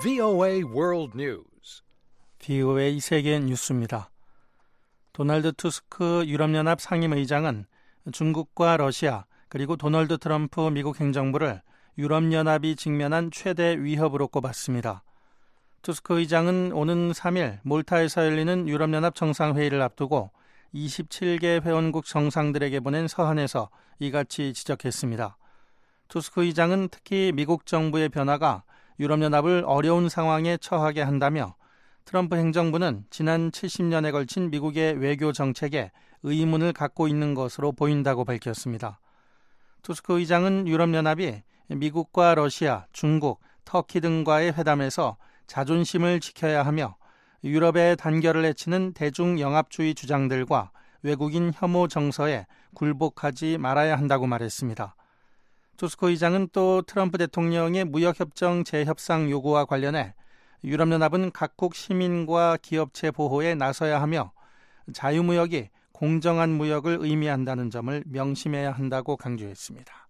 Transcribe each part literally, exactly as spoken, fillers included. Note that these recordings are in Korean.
브이오에이 World News. 브이오에이 세계 뉴스입니다. 도널드 투스크 유럽연합 상임의장은 중국과 러시아 그리고 도널드 트럼프 미국 행정부를 유럽연합이 직면한 최대 위협으로 꼽았습니다. 투스크 의장은 오는 삼 일 몰타에서 열리는 유럽연합 정상회의를 앞두고 이십칠 개 회원국 정상들에게 보낸 서한에서 이같이 지적했습니다. 투스크 의장은 특히 미국 정부의 변화가 유럽연합을 어려운 상황에 처하게 한다며 트럼프 행정부는 지난 칠십 년에 걸친 미국의 외교 정책에 의문을 갖고 있는 것으로 보인다고 밝혔습니다. 투스크 의장은 유럽연합이 미국과 러시아, 중국, 터키 등과의 회담에서 자존심을 지켜야 하며 유럽의 단결을 해치는 대중영합주의 주장들과 외국인 혐오 정서에 굴복하지 말아야 한다고 말했습니다. 투스크 의장은 또 트럼프 대통령의 무역협정 재협상 요구와 관련해 유럽연합은 각국 시민과 기업체 보호에 나서야 하며 자유무역이 공정한 무역을 의미한다는 점을 명심해야 한다고 강조했습니다.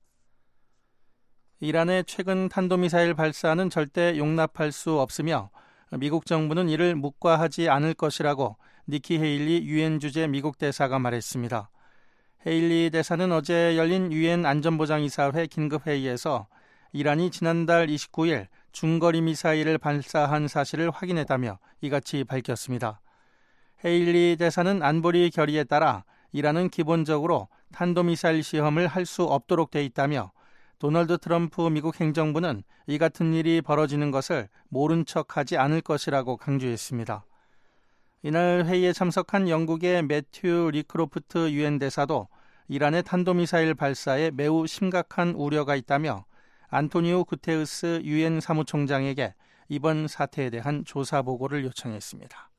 이란의 최근 탄도미사일 발사는 절대 용납할 수 없으며 미국 정부는 이를 묵과하지 않을 것이라고 니키 헤일리 유엔 주재 미국 대사가 말했습니다. 헤일리 대사는 어제 열린 유엔 안전보장이사회 긴급회의에서 이란이 지난달 이십구 일 중거리 미사일을 발사한 사실을 확인했다며 이같이 밝혔습니다. 헤일리 대사는 안보리 결의에 따라 이란은 기본적으로 탄도미사일 시험을 할 수 없도록 돼 있다며 도널드 트럼프 미국 행정부는 이 같은 일이 벌어지는 것을 모른 척하지 않을 것이라고 강조했습니다. 이날 회의에 참석한 영국의 매튜 리크로프트 유엔 대사도 이란의 탄도미사일 발사에 매우 심각한 우려가 있다며 안토니오 구테우스 유엔 사무총장에게 이번 사태에 대한 조사 보고를 요청했습니다.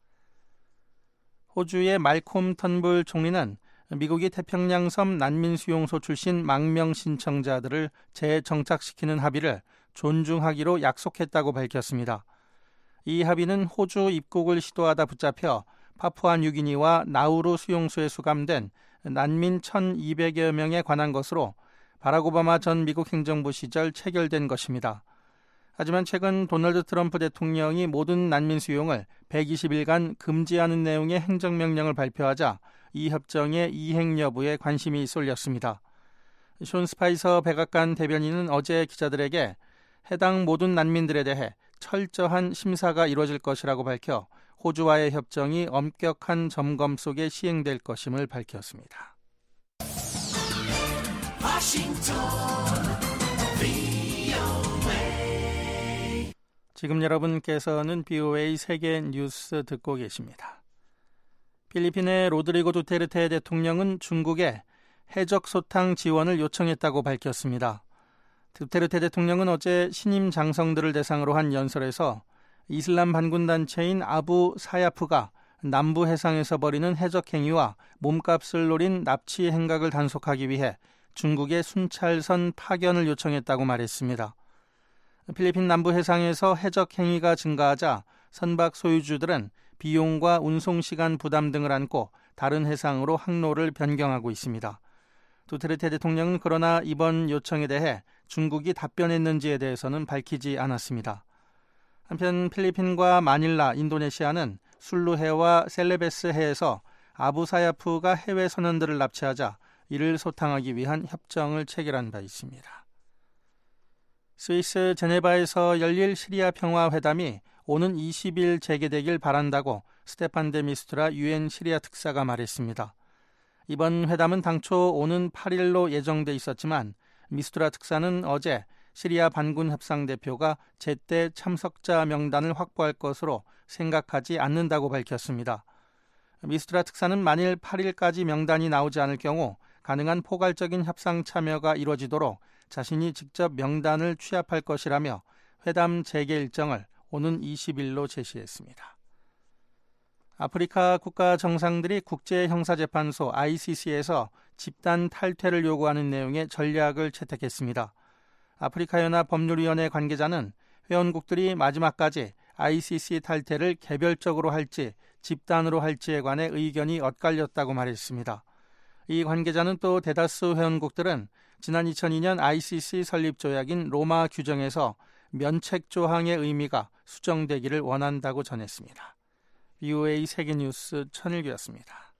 호주의 말콤 턴불 총리는 미국이 태평양섬 난민수용소 출신 망명 신청자들을 재정착시키는 합의를 존중하기로 약속했다고 밝혔습니다. 이 합의는 호주 입국을 시도하다 붙잡혀 파푸아뉴기니와 나우루 수용소에 수감된 난민 천이백여 명에 관한 것으로 바락 오바마 전 미국 행정부 시절 체결된 것입니다. 하지만 최근 도널드 트럼프 대통령이 모든 난민 수용을 백이십 일간 금지하는 내용의 행정명령을 발표하자 이 협정의 이행 여부에 관심이 쏠렸습니다. 숀 스파이서 백악관 대변인은 어제 기자들에게 해당 모든 난민들에 대해 철저한 심사가 이루어질 것이라고 밝혀 호주와의 협정이 엄격한 점검 속에 시행될 것임을 밝혔습니다. 지금 여러분께서는 브이오에이 세계 뉴스 듣고 계십니다. 필리핀의 로드리고 두테르테 대통령은 중국에 해적 소탕 지원을 요청했다고 밝혔습니다. 두테르테 대통령은 어제 신임 장성들을 대상으로 한 연설에서 이슬람 반군단체인 아부 사야프가 남부 해상에서 벌이는 해적 행위와 몸값을 노린 납치 행각을 단속하기 위해 중국의 순찰선 파견을 요청했다고 말했습니다. 필리핀 남부 해상에서 해적 행위가 증가하자 선박 소유주들은 비용과 운송시간 부담 등을 안고 다른 해상으로 항로를 변경하고 있습니다. 두테르테 대통령은 그러나 이번 요청에 대해 중국이 답변했는지에 대해서는 밝히지 않았습니다. 한편 필리핀과 마닐라, 인도네시아는 술루해와 셀레베스해에서 아부사야프가 해외 선원들을 납치하자 이를 소탕하기 위한 협정을 체결한 바 있습니다. 스위스 제네바에서 열릴 시리아 평화회담이 오는 이십 일 재개되길 바란다고 스테판 데 미스투라 유엔 시리아 특사가 말했습니다. 이번 회담은 당초 오는 팔 일로 예정돼 있었지만 미스투라 특사는 어제 시리아 반군 협상 대표가 제때 참석자 명단을 확보할 것으로 생각하지 않는다고 밝혔습니다. 미스투라 특사는 만일 팔 일까지 명단이 나오지 않을 경우 가능한 포괄적인 협상 참여가 이루어지도록 자신이 직접 명단을 취합할 것이라며 회담 재개 일정을 오는 이십 일로 제시했습니다. 아프리카 국가 정상들이 국제형사재판소 아이씨씨에서 집단 탈퇴를 요구하는 내용의 전략을 채택했습니다. 아프리카연합 법률위원회 관계자는 회원국들이 마지막까지 아이씨씨 탈퇴를 개별적으로 할지 집단으로 할지에 관해 의견이 엇갈렸다고 말했습니다. 이 관계자는 또 대다수 회원국들은 지난 이천이 년 아이씨씨 설립 조약인 로마 규정에서 면책 조항의 의미가 수정되기를 원한다고 전했습니다. 브이오에이 세계뉴스 천일규였습니다.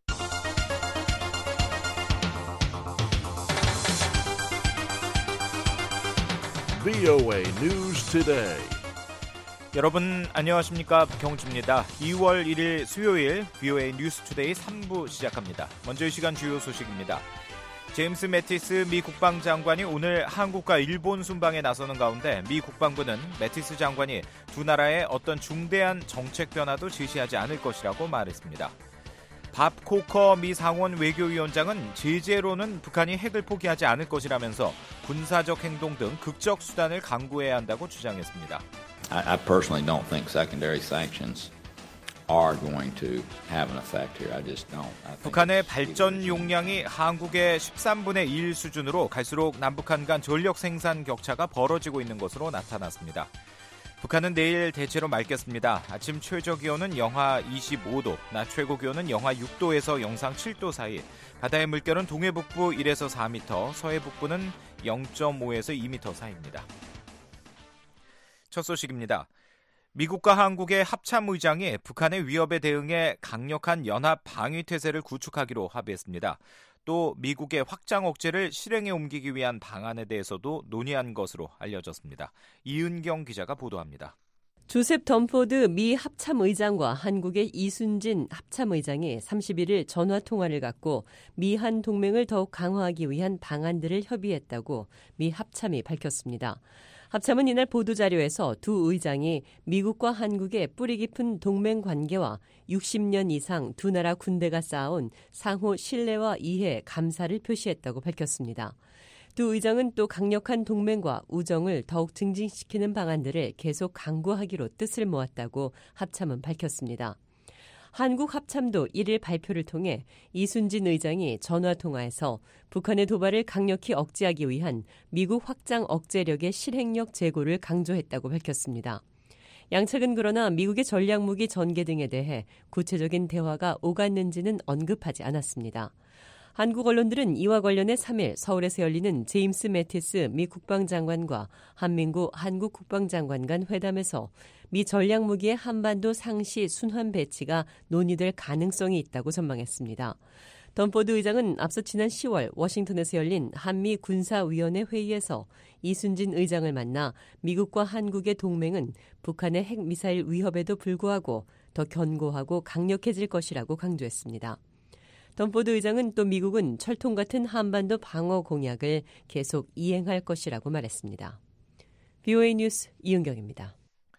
브이오에이 News Today. 여러분 안녕하십니까? 박형주입니다. 이월 일일 수요일 브이오에이 뉴스 투데이 삼 부 시작합니다. 먼저 이 시간 주요 소식입니다. 제임스 매티스 미 국방장관이 오늘 한국과 일본 순방에 나서는 가운데 미 국방부는 매티스 장관이 두 나라의 어떤 중대한 정책 변화도 제시하지 않을 것이라고 말했습니다. 밥 코커 미 상원 외교위원장은 제재로는 북한이 핵을 포기하지 않을 것이라면서 군사적 행동 등 극적 수단을 강구해야 한다고 주장했습니다. I, I personally don't think secondary sanctions are going to have an effect here. I just don't. I think 북한의 발전 용량이 한국의 십삼분의 일 수준으로 갈수록 남북한 간 전력 생산 격차가 벌어지고 있는 것으로 나타났습니다. 북한은 내일 대체로 맑겠습니다. 아침 최저 기온은 영하 이십오 도, 낮 최고 기온은 영하 육 도에서 영상 칠 도 사이, 바다의 물결은 동해 북부 일에서 사 미터, 서해 북부는 영 점 오에서 이 미터 사이입니다. 첫 소식입니다. 미국과 한국의 합참 의장이 북한의 위협에 대응해 강력한 연합 방위 태세를 구축하기로 합의했습니다. 또 미국의 확장 억제를 실행에 옮기기 위한 방안에 대해서도 논의한 것으로 알려졌습니다. 이은경 기자가 보도합니다. 조셉 덤포드 미 합참의장과 한국의 이순진 합참의장이 삼십일일 전화통화를 갖고 미한 동맹을 더욱 강화하기 위한 방안들을 협의했다고 미 합참이 밝혔습니다. 합참은 이날 보도자료에서 두 의장이 미국과 한국의 뿌리 깊은 동맹 관계와 육십 년 이상 두 나라 군대가 쌓아온 상호 신뢰와 이해, 감사를 표시했다고 밝혔습니다. 두 의장은 또 강력한 동맹과 우정을 더욱 증진시키는 방안들을 계속 강구하기로 뜻을 모았다고 합참은 밝혔습니다. 한국 합참도 일일 발표를 통해 이순진 의장이 전화통화에서 북한의 도발을 강력히 억제하기 위한 미국 확장 억제력의 실행력 제고를 강조했다고 밝혔습니다. 양측은 그러나 미국의 전략무기 전개 등에 대해 구체적인 대화가 오갔는지는 언급하지 않았습니다. 한국 언론들은 이와 관련해 삼일 서울에서 열리는 제임스 매티스 미 국방장관과 한민구 한국 국방장관 간 회담에서 미 전략무기의 한반도 상시 순환 배치가 논의될 가능성이 있다고 전망했습니다. 덤포드 의장은 앞서 지난 시월 워싱턴에서 열린 한미 군사위원회 회의에서 이순진 의장을 만나 미국과 한국의 동맹은 북한의 핵미사일 위협에도 불구하고 더 견고하고 강력해질 것이라고 강조했습니다. 덤포드 의장은 또 미국은 철통 같은 한반도 방어 공약을 계속 이행할 것이라고 말했습니다. 브이오에이 뉴스 이은경입니다.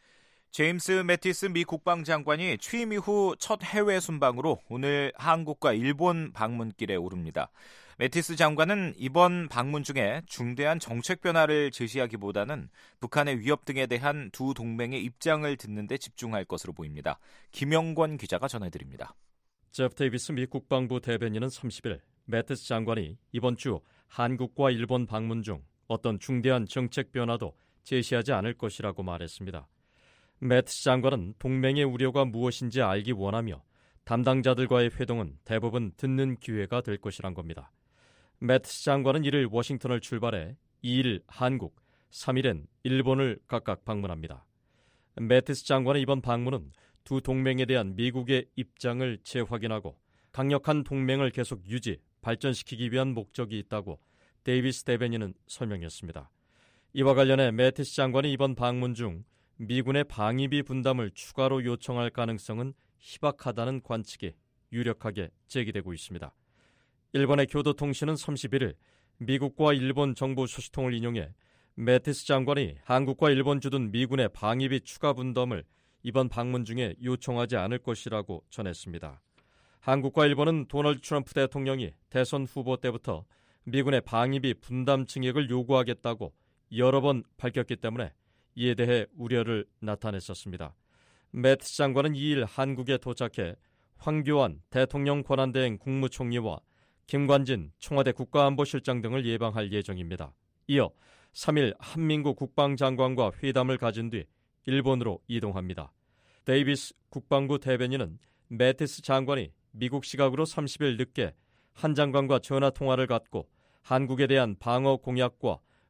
제임스 매티스 미 국방장관이 취임 이후 첫 해외 순방으로 오늘 한국과 일본 방문길에 오릅니다. 매티스 장관은 이번 방문 중에 중대한 정책 변화를 제시하기보다는 북한의 위협 등에 대한 두 동맹의 입장을 듣는 데 집중할 것으로 보입니다. 김영권 기자가 전해드립니다. 제프 데이비스 미 국방부 대변인은 삼십일 매티스 장관이 이번 주 한국과 일본 방문 중 어떤 중대한 정책 변화도 제시하지 않을 것이라고 말했습니다. 매티스 장관은 동맹의 우려가 무엇인지 알기 원하며 담당자들과의 회동은 대부분 듣는 기회가 될 것이란 겁니다. 매티스 장관은 이일 워싱턴을 출발해 이일 한국, 삼일엔 일본을 각각 방문합니다. 매티스 장관의 이번 방문은 두 동맹에 대한 미국의 입장을 재확인하고 강력한 동맹을 계속 유지, 발전시키기 위한 목적이 있다고 데이비스 대변인은 설명했습니다. 이와 관련해 매티스 장관이 이번 방문 중 미군의 방위비 분담을 추가로 요청할 가능성은 희박하다는 관측이 유력하게 제기되고 있습니다. 일본의 교도통신은 삼십일일 미국과 일본 정부 소식통을 인용해 매티스 장관이 한국과 일본 주둔 미군의 방위비 추가 분담을 이번 방문 중에 요청하지 않을 것이라고 전했습니다. 한국과 일본은 도널드 트럼프 대통령이 대선 후보 때부터 미군의 방위비 분담 증액을 요구하겠다고 여러 번 밝혔기 때문에 이에 대해 우려를 나타냈었습니다. 매티스 장관은 이일 한국에 도착해 황교안 대통령 권한대행 국무총리와 김관진 청와대 국가안보실장 등을 예방할 예정입니다. 이어 삼일 한민구 국방장관과 회담을 가진 뒤 일본으로 이동합니다. 데이비스 국방부 대변인은 매티스 장관이 미국 시각으로 삼십일 늦게 한 장관과 전화 통화를 갖고 한국에 대한 방어 공약과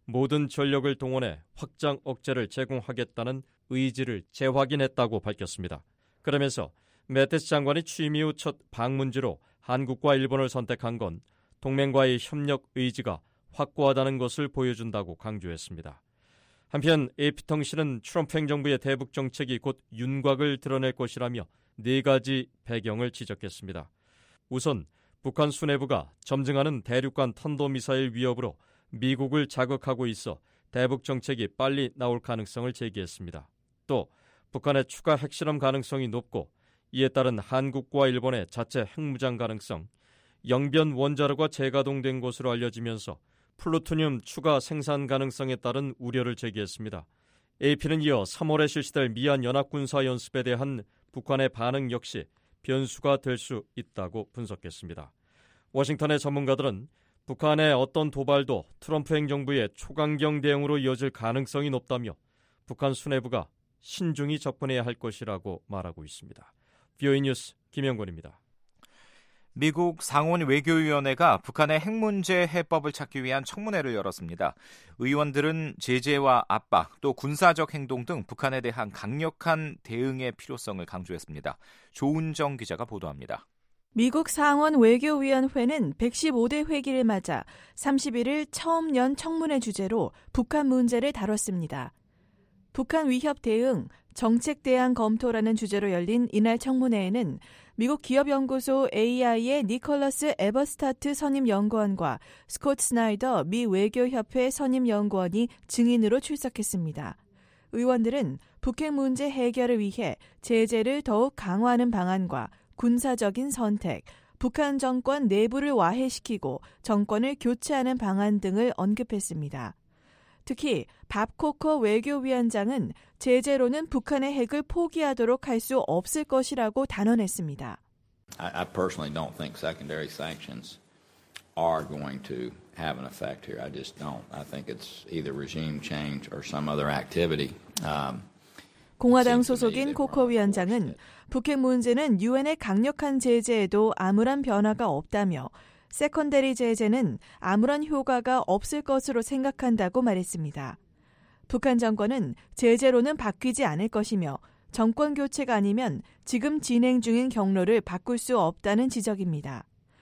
모든 전력을 동원해 확장 억제를 제공하겠다는 의지를 재확인했다고 밝혔습니다. 그러면서 매티스 장관이 취임 이후 첫 방문지로 한국과 일본을 선택한 건 동맹과의 협력 의지가 확고하다는 것을 보여준다고 강조했습니다. 한편 에이피통신은 트럼프 행정부의 대북 정책이 곧 윤곽을 드러낼 것이라며 네 가지 배경을 지적했습니다. 우선 북한 수뇌부가 점증하는 대륙간 탄도미사일 위협으로 미국을 자극하고 있어 대북 정책이 빨리 나올 가능성을 제기했습니다. 또 북한의 추가 핵실험 가능성이 높고 이에 따른 한국과 일본의 자체 핵무장 가능성, 영변 원자로가 재가동된 것으로 알려지면서 플루토늄 추가 생산 가능성에 따른 우려를 제기했습니다. 에이피는 이어 삼월에 실시될 미한 연합군사연습에 대한 북한의 반응 역시 변수가 될 수 있다고 분석했습니다. 워싱턴의 전문가들은 북한의 어떤 도발도 트럼프 행정부의 초강경 대응으로 이어질 가능성이 높다며 북한 수뇌부가 신중히 접근해야 할 것이라고 말하고 있습니다. 브이오이 뉴스 김영권입니다. 미국 상원 외교위원회가 북한의 핵 문제 해법을 찾기 위한 청문회를 열었습니다. 의원들은 제재와 압박, 또 군사적 행동 등 북한에 대한 강력한 대응의 필요성을 강조했습니다. 조은정 기자가 보도합니다. 미국 상원 외교위원회는 백십오 대 회기를 맞아 삼십일 일 처음 연 청문회 주제로 북한 문제를 다뤘습니다. 북한 위협 대응, 정책 대안 검토라는 주제로 열린 이날 청문회에는 미국 기업연구소 에이아이의 니콜러스 에버스타트 선임연구원과 스콧 스나이더 미 외교협회 선임연구원이 증인으로 출석했습니다. 의원들은 북핵 문제 해결을 위해 제재를 더욱 강화하는 방안과 군사적인 선택, 북한 정권 내부를 와해시키고 정권을 교체하는 방안 등을 언급했습니다. 특히 밥 코커 외교위원장은 제재로는 북한의 핵을 포기하도록 할 수 없을 것이라고 단언했습니다. I, I personally don't think secondary sanctions are going to have an effect here. I just don't. I think it's either regime change or some other activity. Um, 공화당 소속인 코커 위원장은 북핵 문제는 유엔의 강력한 제재에도 아무런 변화가 없다며 세컨더리 제재는 아무런 효과가 없을 것으로 생각한다고 말했습니다. 북한 정권은 제재로는 바뀌지 않을 것이며 정권 교체가 아니면 지금 진행 중인 경로를 바꿀 수 없다는 지적입니다.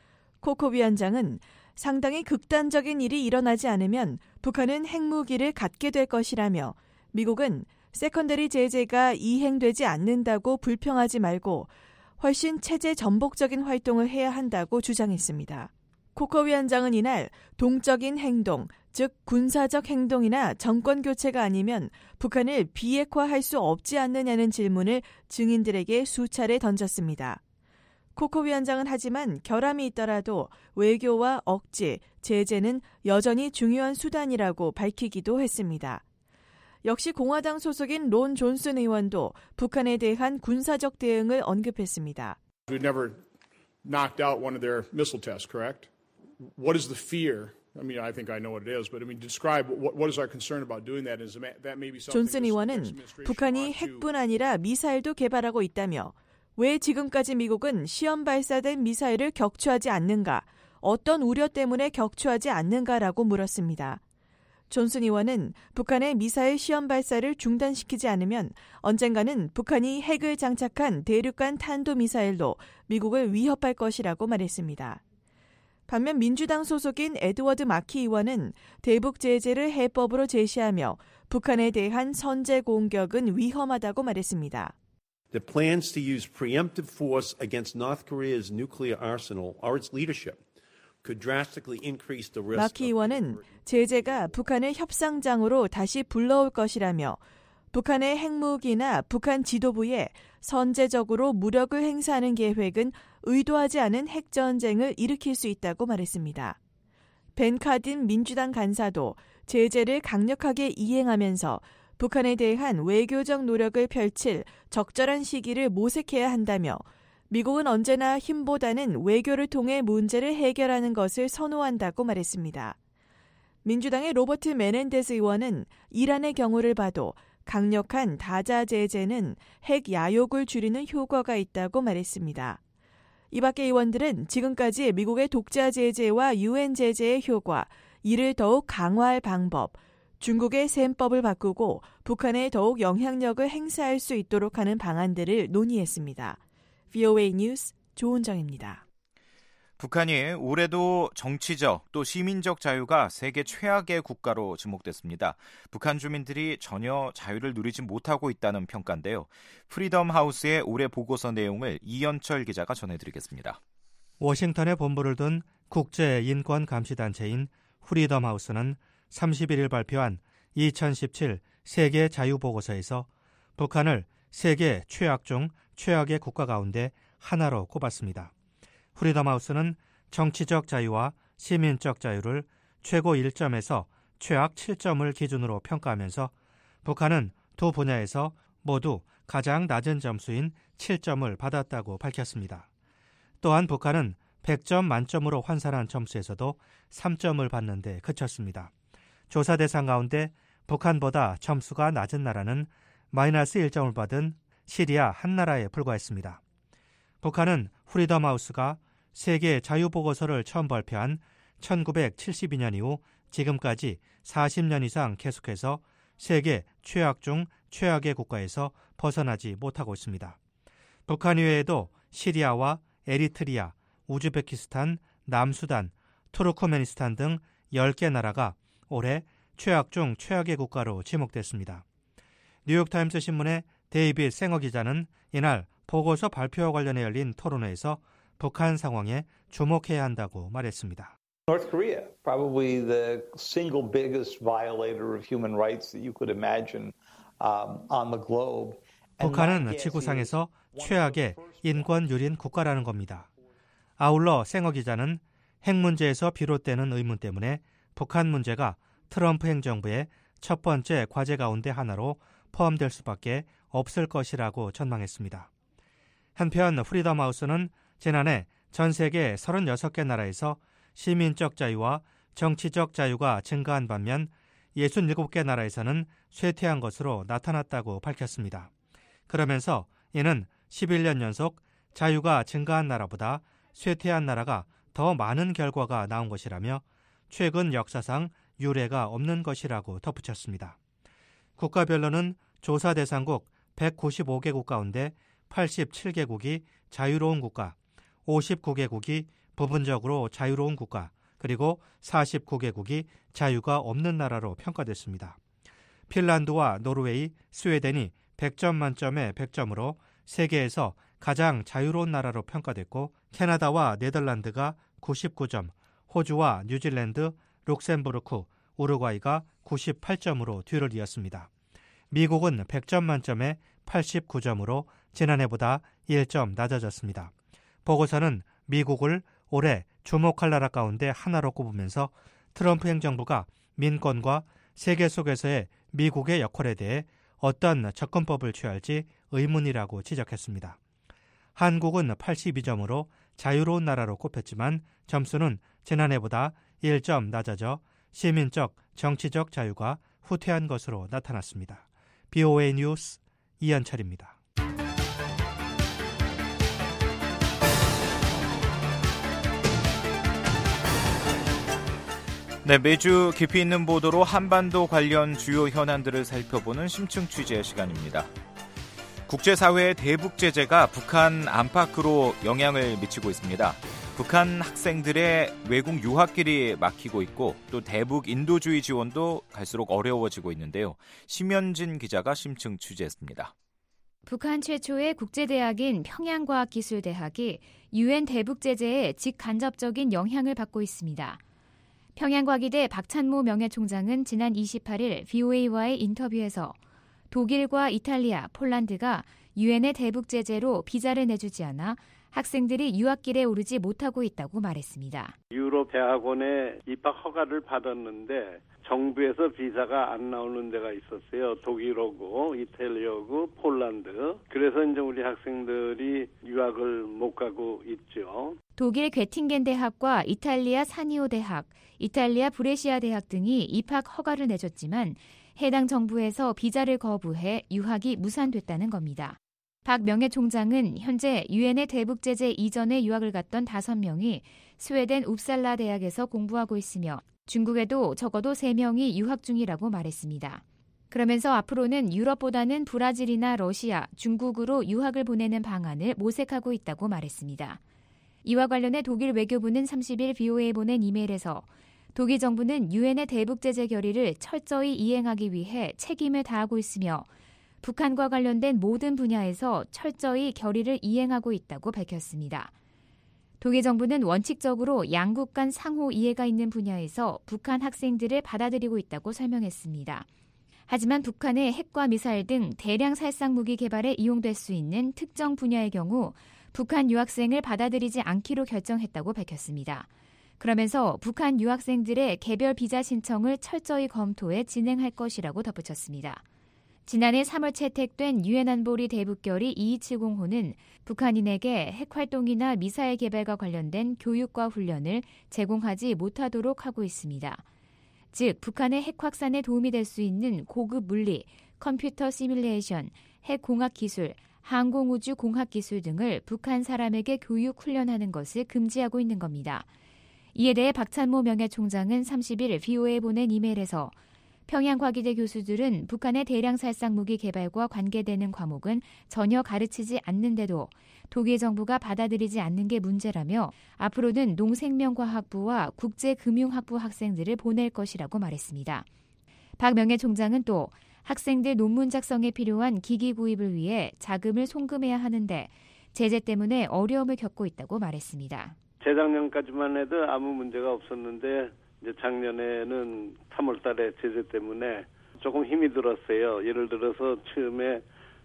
코커 위원장은 상당히 극단적인 일이 일어나지 않으면 북한은 핵무기를 갖게 될 것이라며 미국은 세컨더리 제재가 이행되지 않는다고 불평하지 말고 훨씬 체제 전복적인 활동을 해야 한다고 주장했습니다. 코커 위원장은 이날 동적인 행동, 즉 군사적 행동이나 정권 교체가 아니면 북한을 비핵화할 수 없지 않느냐는 질문을 증인들에게 수차례 던졌습니다. 코커 위원장은 하지만 결함이 있더라도 외교와 억제, 제재는 여전히 중요한 수단이라고 밝히기도 했습니다. 역시 공화당 소속인 론 존슨 의원도 북한에 대한 군사적 대응을 언급했습니다. We've never knocked out one of their missile tests, correct? What is the fear? I mean, I think I know what it is, but I mean, describe what, what is our concern about doing that? Is that maybe something? 존슨 의원은 북한이 핵뿐 아니라 미사일도 개발하고 있다며 왜 지금까지 미국은 시험 발사된 미사일을 격추하지 않는가? 어떤 우려 때문에 격추하지 않는가라고 물었습니다. 존슨 의원은 북한의 미사일 시험 발사를 중단시키지 않으면 언젠가는 북한이 핵을 장착한 대륙간 탄도미사일로 미국을 위협할 것이라고 말했습니다. 반면 민주당 소속인 에드워드 마키 의원은 대북 제재를 해법으로 제시하며 북한에 대한 선제 공격은 위험하다고 말했습니다. The plans to use preemptive force against North Korea's nuclear arsenal or its leadership could drastically increase the risk. 마키 의원은 제재가 북한을 협상장으로 다시 불러올 것이라며 북한의 핵무기나 북한 지도부에 선제적으로 무력을 행사하는 계획은 의도하지 않은 핵전쟁을 일으킬 수 있다고 말했습니다. 벤 카딘 민주당 간사도 제재를 강력하게 이행하면서 북한에 대한 외교적 노력을 펼칠 적절한 시기를 모색해야 한다며 미국은 언제나 힘보다는 외교를 통해 문제를 해결하는 것을 선호한다고 말했습니다. 민주당의 로버트 메넨데스 의원은 이란의 경우를 봐도 강력한 다자 제재는 핵 야욕을 줄이는 효과가 있다고 말했습니다. 이 밖의 의원들은 지금까지 미국의 독자 제재와 유엔 제재의 효과, 이를 더욱 강화할 방법, 중국의 셈법을 바꾸고 북한에 더욱 영향력을 행사할 수 있도록 하는 방안들을 논의했습니다. 브이오에이 뉴스 조은정입니다. 북한이 올해도 정치적 또 시민적 자유가 세계 최악의 국가로 지목됐습니다. 북한 주민들이 전혀 자유를 누리지 못하고 있다는 평가인데요. 프리덤 하우스의 올해 보고서 내용을 이현철 기자가 전해드리겠습니다. 워싱턴에 본부를 둔 국제인권감시단체인 프리덤 하우스는 삼십일 일 발표한 이천십칠 세계 자유보고서에서 북한을 세계 최악 중 최악의 국가 가운데 하나로 꼽았습니다. 프리덤 하우스는 정치적 자유와 시민적 자유를 최고 일 점에서 최악 칠 점을 기준으로 평가하면서 북한은 두 분야에서 모두 가장 낮은 점수인 칠 점을 받았다고 밝혔습니다. 또한 북한은 백 점 만점으로 환산한 점수에서도 삼 점을 받는 데 그쳤습니다. 조사 대상 가운데 북한보다 점수가 낮은 나라는 마이너스 일 점을 받은 시리아 한 나라에 불과했습니다. 북한은 프리덤 하우스가 세계 자유보고서를 처음 발표한 천구백칠십이 년 이후 지금까지 사십 년 이상 계속해서 세계 최악 중 최악의 국가에서 벗어나지 못하고 있습니다. 북한 이외에도 시리아와 에리트리아, 우즈베키스탄, 남수단, 투르크메니스탄 등 열 개 나라가 올해 최악 중 최악의 국가로 지목됐습니다. 뉴욕타임스 신문의 데이빗 생어 기자는 이날 보고서 발표와 관련해 열린 토론회에서 북한 상황에 주목해야 한다고 말했습니다. North Korea, probably the single biggest violator of human rights that you could imagine um, on the globe. 북한은 지구상에서 최악의 인권 유린 국가라는 겁니다. 아울러 생어 기자는 핵 문제에서 비롯되는 의문 때문에 북한 문제가 트럼프 행정부의 첫 번째 과제 가운데 하나로 포함될 수밖에 없을 것이라고 전망했습니다. 한편 프리덤 하우스는 지난해 전 세계 서른여섯 개 나라에서 시민적 자유와 정치적 자유가 증가한 반면 육십칠 개 나라에서는 쇠퇴한 것으로 나타났다고 밝혔습니다. 그러면서 이는 십일 년 연속 자유가 증가한 나라보다 쇠퇴한 나라가 더 많은 결과가 나온 것이라며 최근 역사상 유례가 없는 것이라고 덧붙였습니다. 국가별로는 조사 대상국 백구십오 개국 가운데 팔십칠 개국이 자유로운 국가, 오십구 개국이 부분적으로 자유로운 국가, 그리고 사십구 개국이 자유가 없는 나라로 평가됐습니다. 핀란드와 노르웨이, 스웨덴이 백 점 만점에 백 점으로 세계에서 가장 자유로운 나라로 평가됐고 캐나다와 네덜란드가 구십구 점, 호주와 뉴질랜드, 룩셈부르크, 우루과이가 구십팔 점으로 뒤를 이었습니다. 미국은 백 점 만점에 팔십구 점으로 지난해보다 일 점 낮아졌습니다. 보고서는 미국을 올해 주목할 나라 가운데 하나로 꼽으면서 트럼프 행정부가 민권과 세계 속에서의 미국의 역할에 대해 어떤 접근법을 취할지 의문이라고 지적했습니다. 한국은 팔십이 점으로 자유로운 나라로 꼽혔지만 점수는 지난해보다 일 점 낮아져 시민적, 정치적 자유가 후퇴한 것으로 나타났습니다. 브이오에이 뉴스 이현철입니다. 네, 매주 깊이 있는 보도로 한반도 관련 주요 현안들을 살펴보는 심층 취재 시간입니다. 국제사회의 대북 제재가 북한 안팎으로 영향을 미치고 있습니다. 북한 학생들의 외국 유학길이 막히고 있고 또 대북 인도주의 지원도 갈수록 어려워지고 있는데요. 심연진 기자가 심층 취재했습니다. 북한 최초의 국제대학인 평양과학기술대학이 유엔 대북 제재에 직간접적인 영향을 받고 있습니다. 평양과기대 박찬모 명예총장은 지난 이십팔 일 브이오에이와의 인터뷰에서 독일과 이탈리아, 폴란드가 유엔의 대북 제재로 비자를 내주지 않아 학생들이 유학길에 오르지 못하고 있다고 말했습니다. 유럽 대학원에 입학 허가를 받았는데 정부에서 비자가 안 나오는 데가 있었어요. 독일어고, 이탈리아고, 폴란드. 그래서 이제 우리 학생들이 유학을 못 가고 있죠. 독일 괴팅겐 대학과 이탈리아 사니오 대학, 이탈리아 브레시아 대학 등이 입학 허가를 내줬지만 해당 정부에서 비자를 거부해 유학이 무산됐다는 겁니다. 박 명예총장은 현재 유엔의 대북 제재 이전에 유학을 갔던 다섯 명이 스웨덴 웁살라 대학에서 공부하고 있으며 중국에도 적어도 세 명이 유학 중이라고 말했습니다. 그러면서 앞으로는 유럽보다는 브라질이나 러시아, 중국으로 유학을 보내는 방안을 모색하고 있다고 말했습니다. 이와 관련해 독일 외교부는 삼십 일 브이오에이에 보낸 이메일에서 독일 정부는 유엔의 대북 제재 결의를 철저히 이행하기 위해 책임을 다하고 있으며 북한과 관련된 모든 분야에서 철저히 결의를 이행하고 있다고 밝혔습니다. 독일 정부는 원칙적으로 양국 간 상호 이해가 있는 분야에서 북한 학생들을 받아들이고 있다고 설명했습니다. 하지만 북한의 핵과 미사일 등 대량 살상 무기 개발에 이용될 수 있는 특정 분야의 경우 북한 유학생을 받아들이지 않기로 결정했다고 밝혔습니다. 그러면서 북한 유학생들의 개별 비자 신청을 철저히 검토해 진행할 것이라고 덧붙였습니다. 지난해 삼월 채택된 유엔 안보리 대북결의 이이칠공호는 북한인에게 핵활동이나 미사일 개발과 관련된 교육과 훈련을 제공하지 못하도록 하고 있습니다. 즉, 북한의 핵 확산에 도움이 될 수 있는 고급 물리, 컴퓨터 시뮬레이션, 핵공학 기술, 항공우주 공학 기술 등을 북한 사람에게 교육 훈련하는 것을 금지하고 있는 겁니다. 이에 대해 박찬모 명예총장은 삼십 일 브이오에이에 보낸 이메일에서 평양과기대 교수들은 북한의 대량 살상 무기 개발과 관계되는 과목은 전혀 가르치지 않는데도 독일 정부가 받아들이지 않는 게 문제라며 앞으로는 농생명과학부와 국제금융학부 학생들을 보낼 것이라고 말했습니다. 박 명예총장은 또 학생들 논문 작성에 필요한 기기 구입을 위해 자금을 송금해야 하는데 제재 때문에 어려움을 겪고 있다고 말했습니다. 재작년까지만 해도 아무 문제가 없었는데 이제 작년에는 삼월 달에 제재 때문에 조금 힘이 들었어요. 예를 들어서 처음에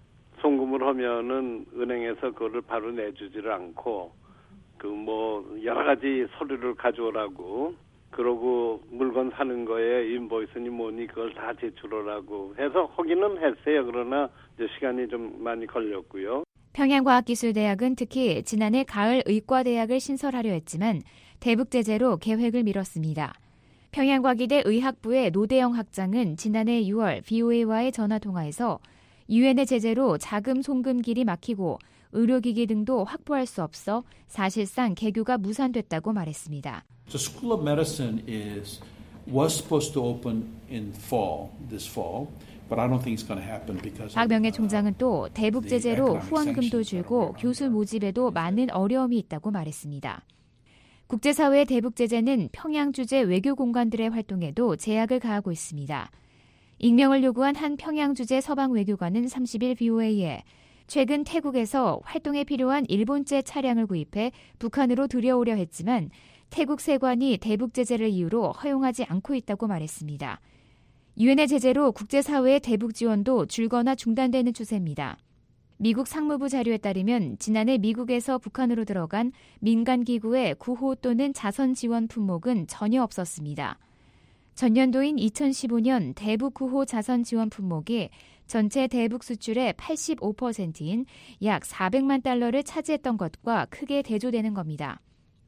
송금을 하면은 은행에서 그거를 바로 내주지를 않고 그 뭐 여러 가지 서류를 가져오라고 그러고 물건 사는 거에 인보이스니 뭐니 그걸 다 제출하라고 해서 하기는 했어요. 그러나 이제 시간이 좀 많이 걸렸고요. 평양과학기술대학은 특히 지난해 가을 의과대학을 신설하려 했지만 대북 제재로 계획을 미뤘습니다. 평양과기대 의학부의 노대영 학장은 지난해 유월 브이오에이와의 전화통화에서 유엔의 제재로 자금 송금길이 막히고 의료기기 등도 확보할 수 없어 사실상 개교가 무산됐다고 말했습니다. The School of Medicine is was supposed to open in fall, this fall, but I don't think it's going to happen because 박 명예총장은 또 대북 제재로 후원금도 줄고 교수 모집에도 많은 어려움이 있다고 말했습니다. 국제사회의 대북 제재는 평양 주재 외교 공간들의 활동에도 제약을 가하고 있습니다. 익명을 요구한 한 평양 주재 서방 외교관은 삼십 일 브이오에이에 최근 태국에서 활동에 필요한 일본제 차량을 구입해 북한으로 들여오려 했지만 태국 세관이 대북 제재를 이유로 허용하지 않고 있다고 말했습니다. 유엔의 제재로 국제사회의 대북 지원도 줄거나 중단되는 추세입니다. 미국 상무부 자료에 따르면 지난해 미국에서 북한으로 들어간 민간기구의 구호 또는 자선 지원 품목은 전혀 없었습니다. 전년도인 이천십오 년 대북 구호 자선 지원 품목이 전체 대북 수출의 팔십오 퍼센트인 약 사백만 달러를 차지했던 것과 크게 대조되는 겁니다.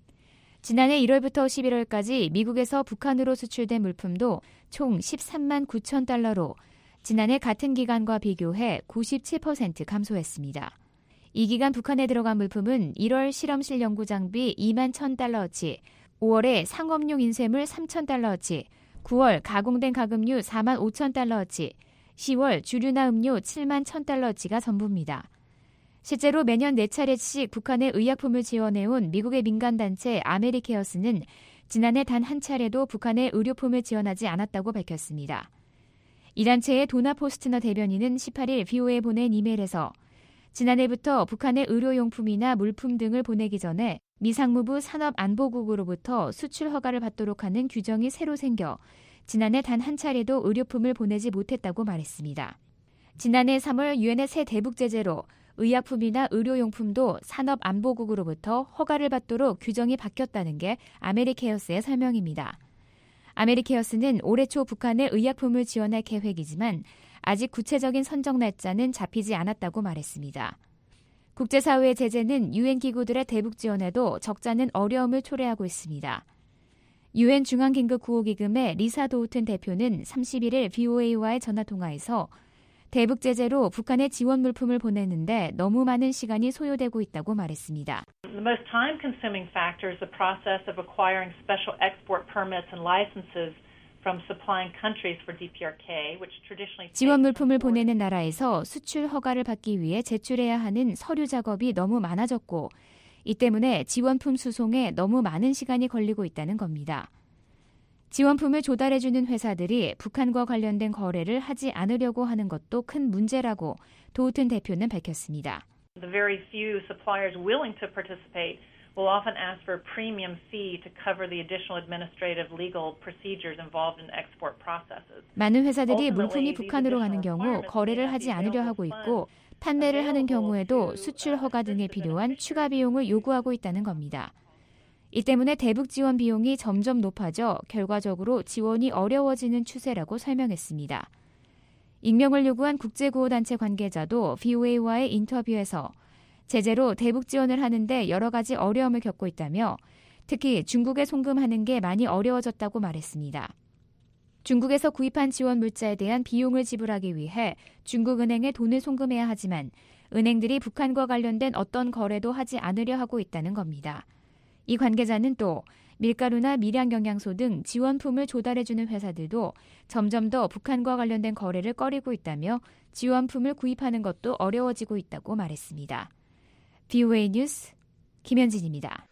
지난해 일월부터 십일월까지 미국에서 북한으로 수출된 물품도 총 십삼만 구천 달러로 지난해 같은 기간과 비교해 구십칠 퍼센트 감소했습니다. 이 기간 북한에 들어간 물품은 일월 실험실 연구 장비 이만 천 달러어치, 오월에 상업용 인쇄물 삼천 달러어치, 구월 가공된 가금류 사만 오천 달러어치, 시월 주류나 음료 칠만 천 달러어치가 전부입니다. 실제로 매년 네 차례씩 북한에 의약품을 지원해온 미국의 민간단체 아메리케어스는 지난해 단 한 차례도 북한에 의료품을 지원하지 않았다고 밝혔습니다. 이 단체의 도나 포스트너 대변인은 십팔 일 브이오에이에 보낸 이메일에서 지난해부터 북한의 의료용품이나 물품 등을 보내기 전에 미 상무부 산업안보국으로부터 수출 허가를 받도록 하는 규정이 새로 생겨 지난해 단 한 차례도 의료품을 보내지 못했다고 말했습니다. 지난해 삼월 유엔의 새 대북 제재로 의약품이나 의료용품도 산업안보국으로부터 허가를 받도록 규정이 바뀌었다는 게 아메리케어스의 설명입니다. 아메리케어스는 올해 초 북한에 의약품을 지원할 계획이지만 아직 구체적인 선정 날짜는 잡히지 않았다고 말했습니다. 국제사회의 제재는 유엔 기구들의 대북 지원에도 적잖은 어려움을 초래하고 있습니다. 유엔 중앙긴급구호기금의 리사 도우튼 대표는 삼십일 일 브이오에이와의 전화통화에서 대북 제재로 북한에 지원 물품을 보내는데 너무 많은 시간이 소요되고 있다고 말했습니다. The most time-consuming factor is the process of acquiring special export permits and licenses from supplying countries for 디피아르케이, which traditionally 지원 물품을 보내는 나라에서 수출 허가를 받기 위해 제출해야 하는 서류 작업이 너무 많아졌고 이 때문에 지원품 수송에 너무 많은 시간이 걸리고 있다는 겁니다. 지원품을 조달해주는 회사들이 북한과 관련된 거래를 하지 않으려고 하는 것도 큰 문제라고 도우튼 대표는 밝혔습니다. The very few suppliers willing to participate will often ask for a premium fee to cover the additional administrative legal procedures involved in export processes. 많은 회사들이 물품이 북한으로 가는 경우 거래를 하지 않으려 하고 있고 판매를 하는 경우에도 수출 허가 등에 필요한 추가 비용을 요구하고 있다는 겁니다. 이 때문에 대북 지원 비용이 점점 높아져 결과적으로 지원이 어려워지는 추세라고 설명했습니다. 익명을 요구한 국제구호단체 관계자도 브이오에이와의 인터뷰에서 제재로 대북 지원을 하는데 여러 가지 어려움을 겪고 있다며 특히 중국에 송금하는 게 많이 어려워졌다고 말했습니다. 중국에서 구입한 지원 물자에 대한 비용을 지불하기 위해 중국은행에 돈을 송금해야 하지만 은행들이 북한과 관련된 어떤 거래도 하지 않으려 하고 있다는 겁니다. 이 관계자는 또 밀가루나 밀양영양소 등 지원품을 조달해주는 회사들도 점점 더 북한과 관련된 거래를 꺼리고 있다며 지원품을 구입하는 것도 어려워지고 있다고 말했습니다. 브이오에이 뉴스 김현진입니다.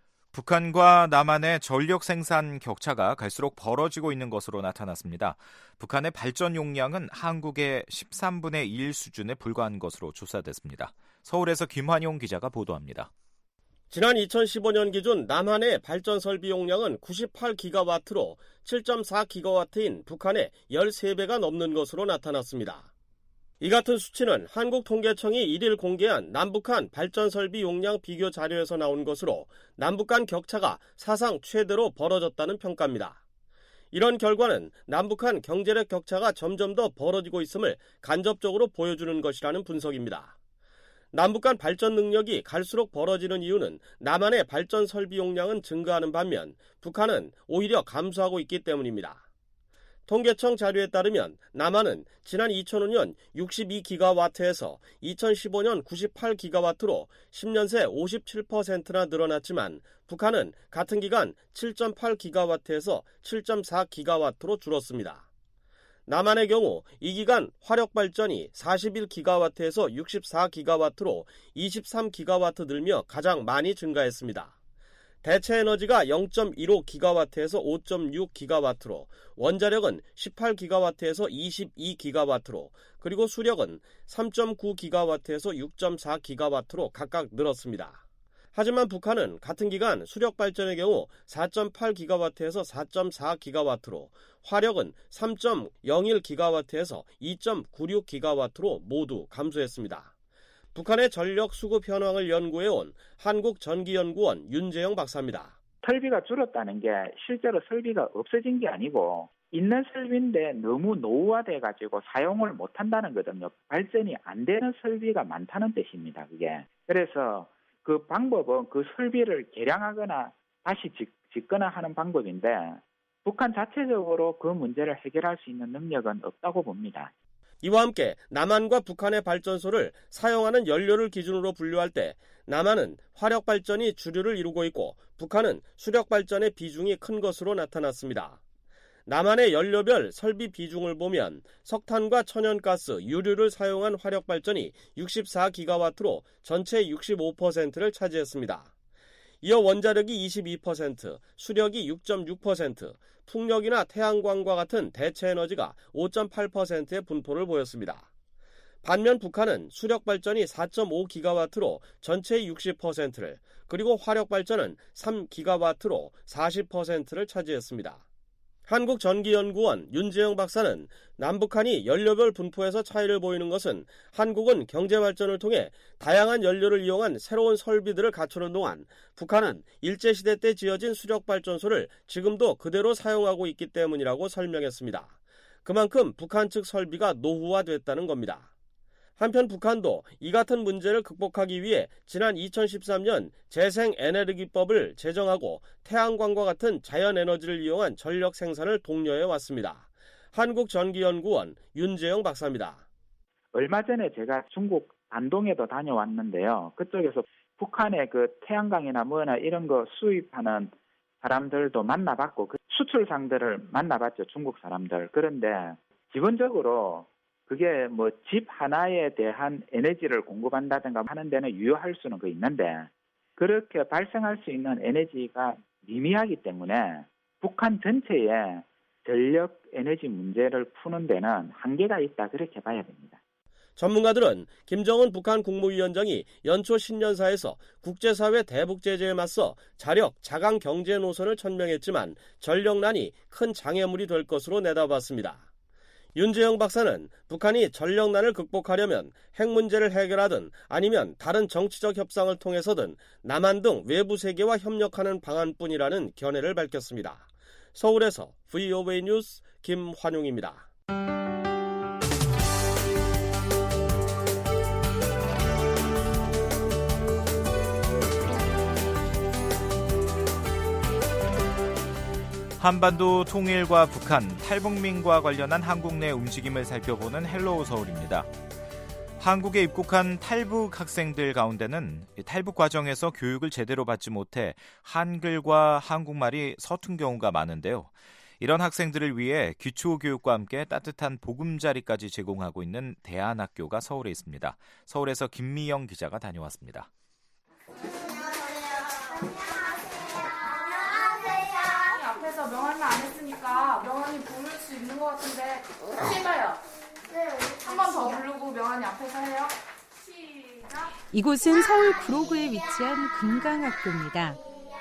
북한과 남한의 전력 생산 격차가 갈수록 벌어지고 있는 것으로 나타났습니다. 북한의 발전 용량은 한국의 십삼분의 일 수준에 불과한 것으로 조사됐습니다. 서울에서 김환용 기자가 보도합니다. 지난 이천십오 년 기준 남한의 발전 설비 용량은 구십팔 기가와트로 칠 점 사 기가와트인 북한의 열세 배가 넘는 것으로 나타났습니다. 이 같은 수치는 한국통계청이 일일 공개한 남북한 발전 설비 용량 비교 자료에서 나온 것으로 남북 간 격차가 사상 최대로 벌어졌다는 평가입니다. 이런 결과는 남북한 경제력 격차가 점점 더 벌어지고 있음을 간접적으로 보여주는 것이라는 분석입니다. 남북 간 발전 능력이 갈수록 벌어지는 이유는 남한의 발전 설비 용량은 증가하는 반면 북한은 오히려 감소하고 있기 때문입니다. 통계청 자료에 따르면 남한은 지난 이천오 년 육십이 기가와트에서 이천십오 년 구십팔 기가와트로 십 년 새 오십칠 퍼센트나 늘어났지만 북한은 같은 기간 칠 점 팔 기가와트에서 칠 점 사 기가와트로 줄었습니다. 남한의 경우 이 기간 화력 발전이 사십일 기가와트에서 육십사 기가와트로 이십삼 기가와트 늘며 가장 많이 증가했습니다. 대체 에너지가 영 점 일오 기가와트에서 오 점 육 기가와트로, 원자력은 십팔 기가와트에서 이십이 기가와트로, 그리고 수력은 삼 점 구 기가와트에서 육 점 사 기가와트로 각각 늘었습니다. 하지만 북한은 같은 기간 수력 발전의 경우 사 점 팔 기가와트에서 사 점 사 기가와트로, 화력은 삼 점 영일 기가와트에서 이 점 구육 기가와트로 모두 감소했습니다. 북한의 전력 수급 현황을 연구해온 한국전기연구원 윤재영 박사입니다. 설비가 줄었다는 게 실제로 설비가 없어진 게 아니고 있는 설비인데 너무 노후화돼가지고 사용을 못한다는 거거든요. 발전이 안 되는 설비가 많다는 뜻입니다. 그게. 그래서 그 방법은 그 설비를 개량하거나 다시 짓, 짓거나 하는 방법인데 북한 자체적으로 그 문제를 해결할 수 있는 능력은 없다고 봅니다. 이와 함께 남한과 북한의 발전소를 사용하는 연료를 기준으로 분류할 때 남한은 화력 발전이 주류를 이루고 있고 북한은 수력 발전의 비중이 큰 것으로 나타났습니다. 남한의 연료별 설비 비중을 보면 석탄과 천연가스, 유류를 사용한 화력 발전이 육십사 기가와트로 전체 육십오 퍼센트를 차지했습니다. 이어 원자력이 이십이 퍼센트, 수력이 육 점 육 퍼센트, 풍력이나 태양광과 같은 대체 에너지가 오 점 팔 퍼센트의 분포를 보였습니다. 반면 북한은 수력 발전이 사 점 오 기가와트로 전체의 육십 퍼센트를, 그리고 화력 발전은 삼 기가와트로 사십 퍼센트를 차지했습니다. 한국전기연구원 윤재영 박사는 남북한이 연료별 분포에서 차이를 보이는 것은 한국은 경제발전을 통해 다양한 연료를 이용한 새로운 설비들을 갖추는 동안 북한은 일제시대 때 지어진 수력발전소를 지금도 그대로 사용하고 있기 때문이라고 설명했습니다. 그만큼 북한 측 설비가 노후화됐다는 겁니다. 한편 북한도 이 같은 문제를 극복하기 위해 지난 이천십삼 년 재생에너기법을 제정하고 태양광과 같은 자연에너지를 이용한 전력 생산을 독려해 왔습니다. 한국전기연구원 윤재영 박사입니다. 얼마 전에 제가 중국 안동에도 다녀왔는데요. 그쪽에서 북한의 그 태양광이나 뭐나 이런 거 수입하는 사람들도 만나봤고 그 수출상들을 만나봤죠. 중국 사람들. 그런데 기본적으로 그게 뭐 집 하나에 대한 에너지를 공급한다든가 하는 데는 유효할 수는 그 있는데 그렇게 발생할 수 있는 에너지가 미미하기 때문에 북한 전체의 전력 에너지 문제를 푸는 데는 한계가 있다 그렇게 봐야 됩니다. 전문가들은 김정은 북한 국무위원장이 연초 신년사에서 국제사회 대북 제재에 맞서 자력, 자강 경제 노선을 천명했지만 전력난이 큰 장애물이 될 것으로 내다봤습니다. 윤재영 박사는 북한이 전력난을 극복하려면 핵 문제를 해결하든 아니면 다른 정치적 협상을 통해서든 남한 등 외부 세계와 협력하는 방안뿐이라는 견해를 밝혔습니다. 서울에서 브이오에이 뉴스 김환용입니다. 한반도 통일과 북한, 탈북민과 관련한 한국 내 움직임을 살펴보는 헬로우 서울입니다. 한국에 입국한 탈북 학생들 가운데는 탈북 과정에서 교육을 제대로 받지 못해 한글과 한국말이 서툰 경우가 많은데요. 이런 학생들을 위해 기초교육과 함께 따뜻한 보금자리까지 제공하고 있는 대안학교가 서울에 있습니다. 서울에서 김미영 기자가 다녀왔습니다. 명함을 안 했으니까 명함이 부를 수 있는 것 같은데 해봐요. 네. 한 번 더 부르고 명함이 앞에서 해요. 시작. 이곳은 서울 구로구에 위치한 금강학교입니다.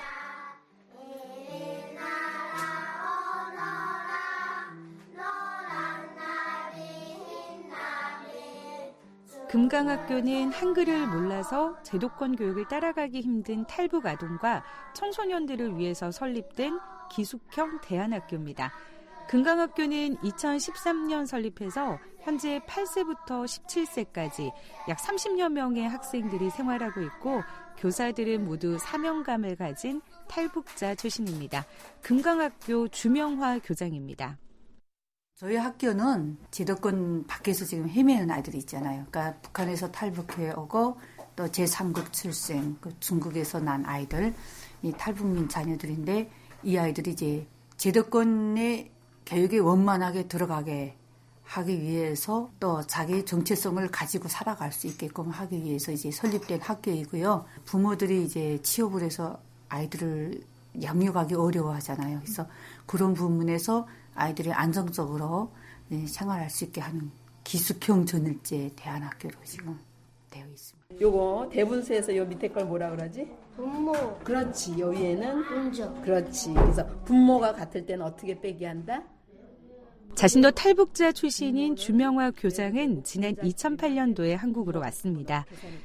금강학교는 한글을 몰라서 제도권 교육을 따라가기 힘든 탈북 아동과 청소년들을 위해서 설립된 기숙형 대안학교입니다. 금강학교는 이천십삼 년 설립해서 현재 팔 세부터 십칠 세까지 약 삼십여 명의 학생들이 생활하고 있고 교사들은 모두 사명감을 가진 탈북자 출신입니다. 금강학교 주명화 교장입니다. 저희 학교는 제도권 밖에서 지금 헤매는 아이들이 있잖아요. 그러니까 북한에서 탈북해 오고 또 제삼 국 출생, 그 중국에서 난 아이들, 이 탈북민 자녀들인데 이 아이들이 이제 제도권의 교육에 원만하게 들어가게 하기 위해서 또 자기 정체성을 가지고 살아갈 수 있게끔 하기 위해서 이제 설립된 학교이고요. 부모들이 이제 취업을 해서 아이들을 양육하기 어려워하잖아요. 그래서 그런 부분에서 아이들이 안정적으로 생활할 수 있게 하는 기숙형 전일제 대안학교로 지금 되어 있습니다. 요거 대분수에서 요 밑에 걸 뭐라 그러지? 분모. 그렇지. 요 위에는 분적. 그렇지. 그래서 분모가 같을 때는 어떻게 빼기 한다? 자신도 탈북자 출신인 주명화 교장은 지난 이천팔 년도에 한국으로 왔습니다.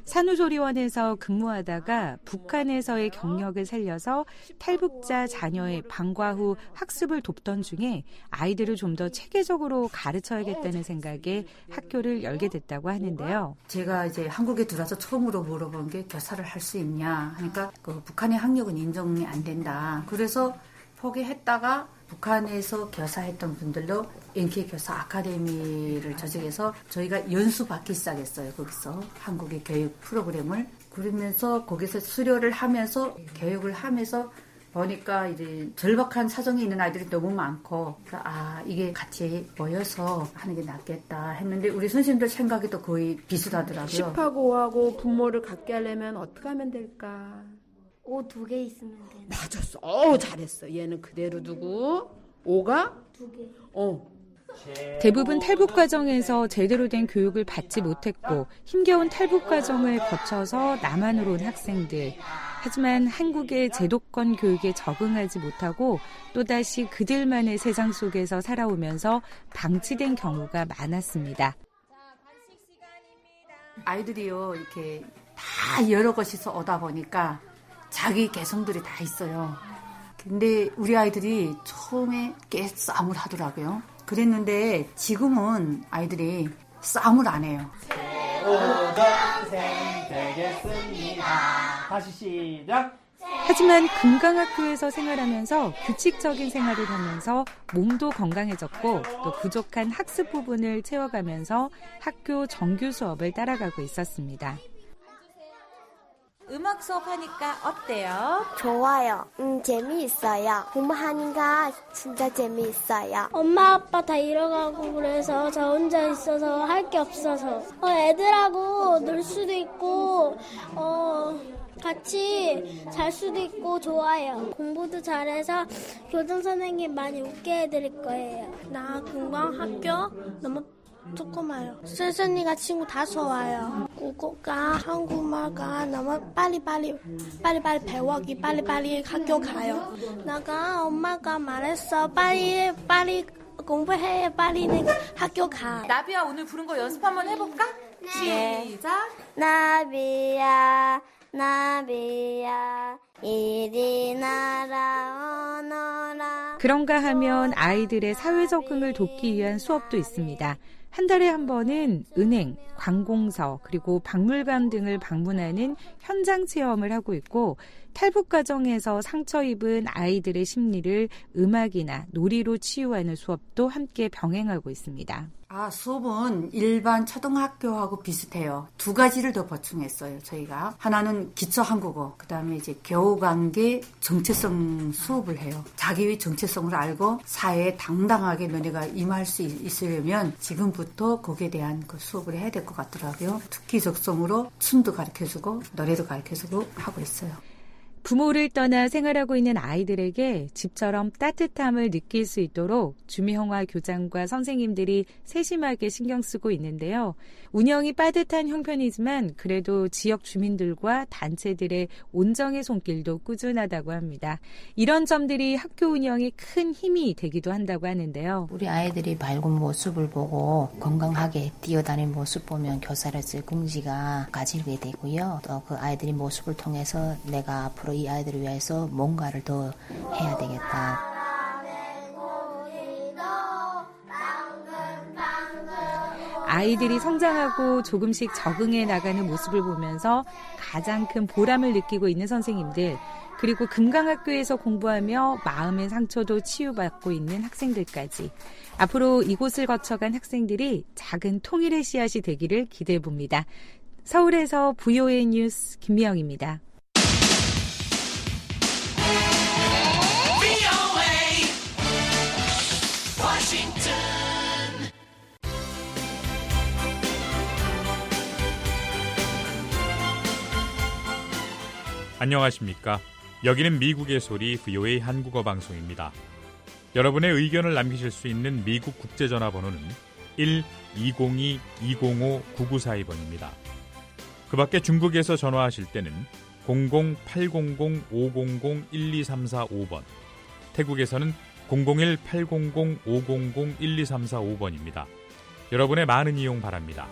산후조리원에서 근무하다가 북한에서의 경력을 살려서 탈북자 자녀의 방과 후 학습을 돕던 중에 아이들을 좀 더 체계적으로 가르쳐야겠다는 생각에 학교를 열게 됐다고 하는데요. 제가 이제 한국에 들어와서 처음으로 물어본 게 교사를 할 수 있냐 하니까 그 북한의 학력은 인정이 안 된다. 그래서 포기했다가 북한에서 교사했던 분들로 엔케이 교사 아카데미를 조직해서 저희가 연수 받기 시작했어요. 거기서 한국의 교육 프로그램을. 그러면서 거기서 수료를 하면서 교육을 하면서 보니까 이제 절박한 사정이 있는 아이들이 너무 많고 아 이게 같이 모여서 하는 게 낫겠다 했는데 우리 선생님들 생각이 또 거의 비슷하더라고요. 십하고 오하고 분모를 같게 하려면 어떻게 하면 될까? 오 두 개 있으면 돼. 맞았어. 어우 잘했어. 얘는 그대로 두고 오가 두 개. 어. 대부분 탈북 과정에서 제대로 된 교육을 받지 못했고 힘겨운 탈북 과정을 거쳐서 남한으로 온 학생들. 하지만 한국의 제도권 교육에 적응하지 못하고 또다시 그들만의 세상 속에서 살아오면서 방치된 경우가 많았습니다. 아이들이요 이렇게 다 여러 곳에서 오다 보니까 자기 개성들이 다 있어요. 근데 우리 아이들이 처음에 꽤 싸움을 하더라고요. 그랬는데 지금은 아이들이 싸움을 안 해요. 새우동생 되겠습니다. 다시 시작. 하지만 금강학교에서 생활하면서 규칙적인 생활을 하면서 몸도 건강해졌고 또 부족한 학습 부분을 채워가면서 학교 정규 수업을 따라가고 있었습니다. 음악 수업하니까 어때요? 좋아요. 음, 재미있어요. 공부하니까 진짜 재미있어요. 엄마 아빠 다 일어가고 그래서 저 혼자 있어서 할 게 없어서 어, 애들하고 놀 수도 있고 어, 같이 잘 수도 있고 좋아요. 공부도 잘해서 교장 선생님 많이 웃게 해드릴 거예요. 나 금강 학교 너무 조그마요. 선생님과 친구 다 좋아요. 국어가 한국말가 너무 빨리빨리 빨리빨리 배우기 빨리빨리 학교 가요. 나가 엄마가 말했어. 빨리 빨리 공부해. 빨리 학교 가. 나비야 오늘 부른 거 연습 한번 해볼까? 네. 시작. 나비야 나비야 이리 날아오너라. 그런가 하면 아이들의 사회 적응을 돕기 위한 수업도 있습니다. 한 달에 한 번은 은행, 관공서, 그리고 박물관 등을 방문하는 현장 체험을 하고 있고 탈북 과정에서 상처 입은 아이들의 심리를 음악이나 놀이로 치유하는 수업도 함께 병행하고 있습니다. 아, 수업은 일반 초등학교하고 비슷해요. 두 가지를 더 보충했어요, 저희가. 하나는 기초 한국어, 그 다음에 이제 교우관계 정체성 수업을 해요. 자기의 정체성을 알고 사회에 당당하게 너네가 임할 수 있으려면 지금부터 거기에 대한 그 수업을 해야 될 것 같더라고요. 특기 적성으로 춤도 가르쳐주고 노래도 가르쳐주고 하고 있어요. 부모를 떠나 생활하고 있는 아이들에게 집처럼 따뜻함을 느낄 수 있도록 주미형화 교장과 선생님들이 세심하게 신경 쓰고 있는데요. 운영이 빠듯한 형편이지만 그래도 지역 주민들과 단체들의 온정의 손길도 꾸준하다고 합니다. 이런 점들이 학교 운영에 큰 힘이 되기도 한다고 하는데요. 우리 아이들이 밝은 모습을 보고 건강하게 뛰어다니는 모습 보면 교사로서의 긍지가 가지게 되고요. 또 그 아이들의 모습을 통해서 내가 앞으로 이 아이들을 위해서 뭔가를 더 해야 되겠다. 아이들이 성장하고 조금씩 적응해 나가는 모습을 보면서 가장 큰 보람을 느끼고 있는 선생님들, 그리고 금강학교에서 공부하며 마음의 상처도 치유받고 있는 학생들까지 앞으로 이곳을 거쳐간 학생들이 작은 통일의 씨앗이 되기를 기대해 봅니다. 서울에서 브이오에이 뉴스 김미영입니다. 안녕하십니까. 여기는 미국의 소리 브이오에이 한국어 방송입니다. 여러분의 의견을 남기실 수 있는 미국 국제전화번호는 일 이공이 이공오 구구사이 번입니다. 그 밖에 중국에서 전화하실 때는 공공 팔공공 오공공 일이삼사오 번, 태국에서는 공공일 팔공공 오공공 일이삼사오 번입니다. 여러분의 많은 이용 바랍니다.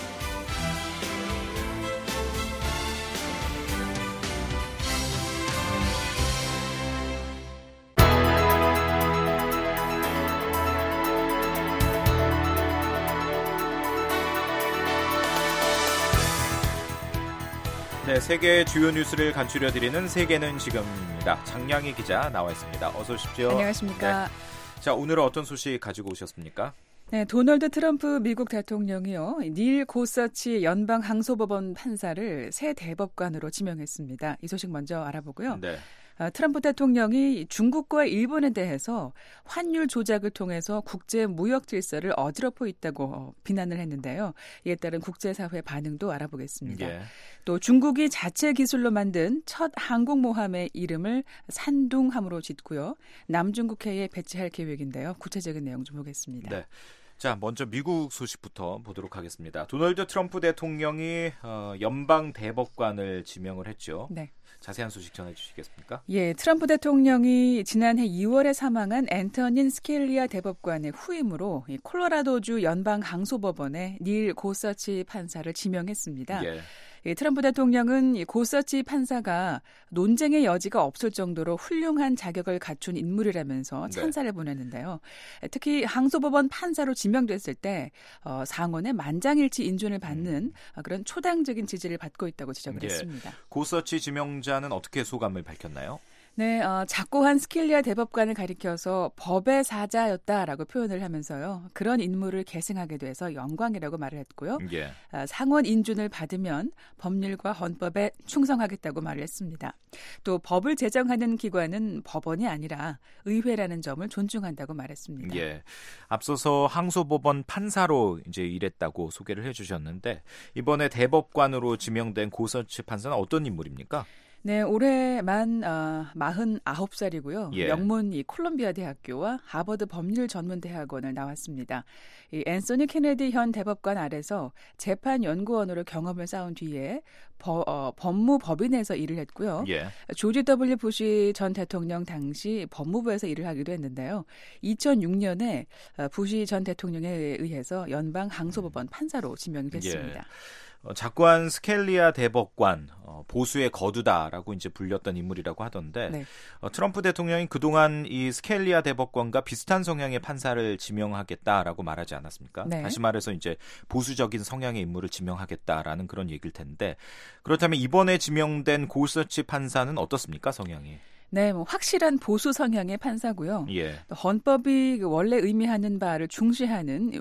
네, 세계의 주요 뉴스를 간추려드리는 세계는 지금입니다. 장량희 기자 나와 있습니다. 어서 오십시오. 안녕하십니까. 네. 자, 오늘은 어떤 소식 가지고 오셨습니까? 네, 도널드 트럼프 미국 대통령이요, 닐 고서치 연방 항소법원 판사를 새 대법관으로 지명했습니다. 이 소식 먼저 알아보고요. 네. 트럼프 대통령이 중국과 일본에 대해서 환율 조작을 통해서 국제 무역 질서를 어지럽고 있다고 비난을 했는데요. 이에 따른 국제사회 반응도 알아보겠습니다. 예. 또 중국이 자체 기술로 만든 첫 항공모함의 이름을 산둥함으로 짓고요. 남중국해에 배치할 계획인데요. 구체적인 내용 좀 보겠습니다. 네. 자, 먼저 미국 소식부터 보도록 하겠습니다. 도널드 트럼프 대통령이 어, 연방 대법관을 지명을 했죠. 네. 자세한 소식 전해주시겠습니까? 예, 트럼프 대통령이 지난해 이월에 사망한 앤터닌 스켈리아 대법관의 후임으로 이 콜로라도주 연방 항소법원에 닐 고서치 판사를 지명했습니다. 예. 이 트럼프 대통령은 이 고서치 판사가 논쟁의 여지가 없을 정도로 훌륭한 자격을 갖춘 인물이라면서 찬사를 네. 보냈는데요. 특히 항소법원 판사로 지명됐을 때 어, 상원의 만장일치 인준을 받는 음. 그런 초당적인 지지를 받고 있다고 지적을 예. 했습니다. 고서치 지명자는 어떻게 소감을 밝혔나요? 네, 어, 작고한 스켈리아 대법관을 가리켜서 법의 사자였다라고 표현을 하면서요. 그런 인물을 계승하게 돼서 영광이라고 말을 했고요. 예. 어, 상원 인준을 받으면 법률과 헌법에 충성하겠다고 말을 했습니다. 또 법을 제정하는 기관은 법원이 아니라 의회라는 점을 존중한다고 말했습니다. 예. 앞서서 항소법원 판사로 이제 일했다고 소개를 해주셨는데 이번에 대법관으로 지명된 고서치 판사는 어떤 인물입니까? 네, 올해 만 어, 마흔아홉 살이고요. 예. 명문 이 콜롬비아 대학교와 하버드 법률전문대학원을 나왔습니다. 이 앤서니 케네디 현 대법관 아래서 재판연구원으로 경험을 쌓은 뒤에 버, 어, 법무법인에서 일을 했고요. 예. 조지 더블유 부시 전 대통령 당시 법무부에서 일을 하기도 했는데요. 이천육 년에 부시 전 대통령에 의해서 연방 항소법원 판사로 지명이 됐습니다. 예. 어, 작고한 스켈리아 대법관, 어, 보수의 거두다라고 이제 불렸던 인물이라고 하던데 네. 어, 트럼프 대통령이 그동안 이 스켈리아 대법관과 비슷한 성향의 판사를 지명하겠다라고 말하지 않았습니까? 네. 다시 말해서 이제 보수적인 성향의 인물을 지명하겠다라는 그런 얘기일 텐데 그렇다면 이번에 지명된 고서치 판사는 어떻습니까, 성향이? 네, 뭐 확실한 보수 성향의 판사고요. 예. 헌법이 원래 의미하는 바를 중시하는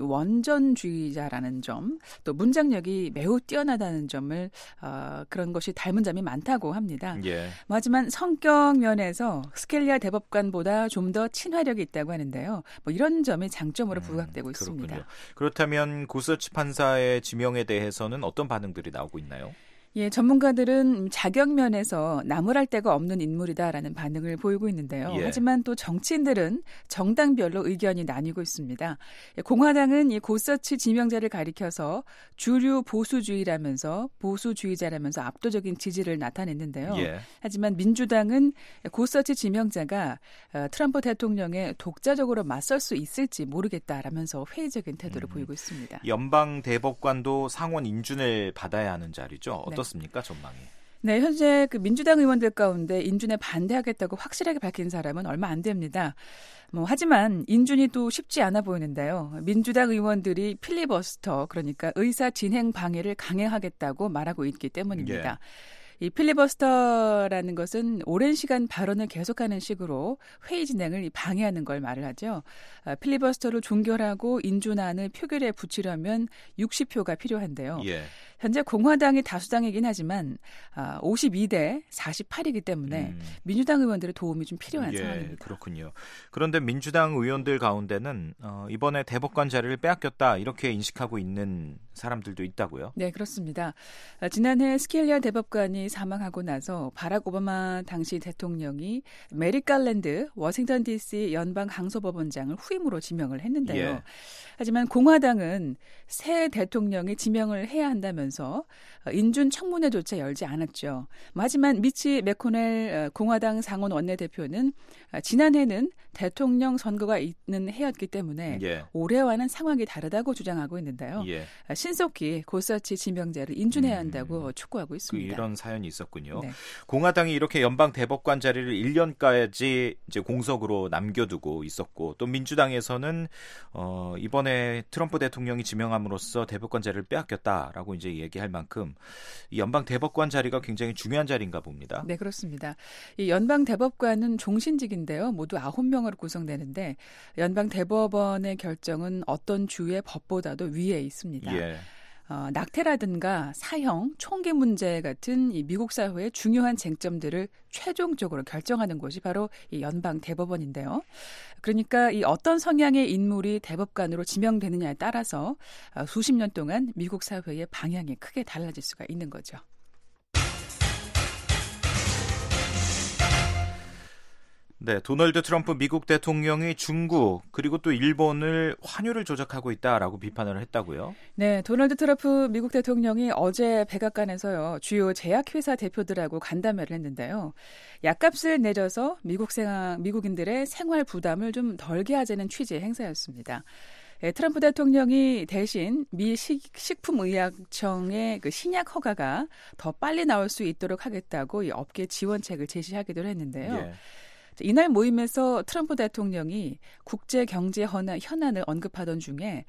원전주의자라는 점, 또 문장력이 매우 뛰어나다는 점을 어, 그런 것이 닮은 점이 많다고 합니다. 예. 뭐 하지만 성격 면에서 스켈리아 대법관보다 좀 더 친화력이 있다고 하는데요. 뭐 이런 점이 장점으로 부각되고 음, 있습니다. 그렇다면 고서치 판사의 지명에 대해서는 어떤 반응들이 나오고 있나요? 예, 전문가들은 자격 면에서 나무랄 데가 없는 인물이다라는 반응을 보이고 있는데요. 예. 하지만 또 정치인들은 정당별로 의견이 나뉘고 있습니다. 공화당은 이 고서치 지명자를 가리켜서 주류 보수주의라면서 보수주의자라면서 압도적인 지지를 나타냈는데요. 예. 하지만 민주당은 고서치 지명자가 트럼프 대통령에 독자적으로 맞설 수 있을지 모르겠다라면서 회의적인 태도를 음. 보이고 있습니다. 연방 대법관도 상원 인준을 받아야 하는 자리죠. 어떻습니까? 어떻습니까, 전망이? 네, 현재 그 민주당 의원들 가운데 인준에 반대하겠다고 확실하게 밝힌 사람은 얼마 안 됩니다. 뭐 하지만 인준이 또 쉽지 않아 보이는데요. 민주당 의원들이 필리버스터, 그러니까 의사 진행 방해를 강행하겠다고 말하고 있기 때문입니다. 예. 이 필리버스터라는 것은 오랜 시간 발언을 계속하는 식으로 회의 진행을 방해하는 걸 말을 하죠. 아, 필리버스터를 종결하고 인준안을 표결에 붙이려면 육십 표가 필요한데요. 예. 현재 공화당이 다수당이긴 하지만 아, 오십이 대 사십팔이기 때문에 음. 민주당 의원들의 도움이 좀 필요한 예, 상황입니다. 그렇군요. 그런데 민주당 의원들 가운데는 어, 이번에 대법관 자리를 빼앗겼다 이렇게 인식하고 있는 사람들도 있다고요? 네, 그렇습니다. 아, 지난해 스켈리아 대법관이 사망하고 나서 바락 오바마 당시 대통령이 메릭 갈랜드 워싱턴 디씨 연방 항소법원장을 후임으로 지명을 했는데요. 예. 하지만 공화당은 새 대통령이 지명을 해야 한다면서 인준 청문회조차 열지 않았죠. 하지만 미치 매코넬 공화당 상원 원내대표는 지난해는 대통령 선거가 있는 해였기 때문에 예. 올해와는 상황이 다르다고 주장하고 있는데요. 예. 신속히 고서치 지명자를 인준해야 한다고 음, 촉구하고 있습니다. 그 이런 사연이 있었군요. 네. 공화당이 이렇게 연방 대법관 자리를 일 년까지 이제 공석으로 남겨두고 있었고 또 민주당에서는 어, 이번에 트럼프 대통령이 지명함으로써 대법관 자리를 빼앗겼다라고 이제 얘기할 만큼 이 연방 대법관 자리가 굉장히 중요한 자리인가 봅니다. 네, 그렇습니다. 이 연방 대법관은 종신직인데요. 모두 아홉 명으로 구성되는데 연방 대법원의 결정은 어떤 주의 법보다도 위에 있습니다. 예. 어, 낙태라든가 사형, 총기 문제 같은 이 미국 사회의 중요한 쟁점들을 최종적으로 결정하는 곳이 바로 이 연방 대법원인데요. 그러니까 이 어떤 성향의 인물이 대법관으로 지명되느냐에 따라서 수십 년 동안 미국 사회의 방향이 크게 달라질 수가 있는 거죠. 네, 도널드 트럼프 미국 대통령이 중국 그리고 또 일본을 환율을 조작하고 있다라고 비판을 했다고요? 네, 도널드 트럼프 미국 대통령이 어제 백악관에서요 주요 제약회사 대표들하고 간담회를 했는데요. 약값을 내려서 미국 생활, 미국인들의 생활 부담을 좀 덜게 하자는 취지의 행사였습니다. 예, 트럼프 대통령이 대신 미 식품의약청의 그 신약 허가가 더 빨리 나올 수 있도록 하겠다고 이 업계 지원책을 제시하기도 했는데요. 예. 이날 모임에서 트럼프 대통령이 국제 경제 현안을 언급하던 중에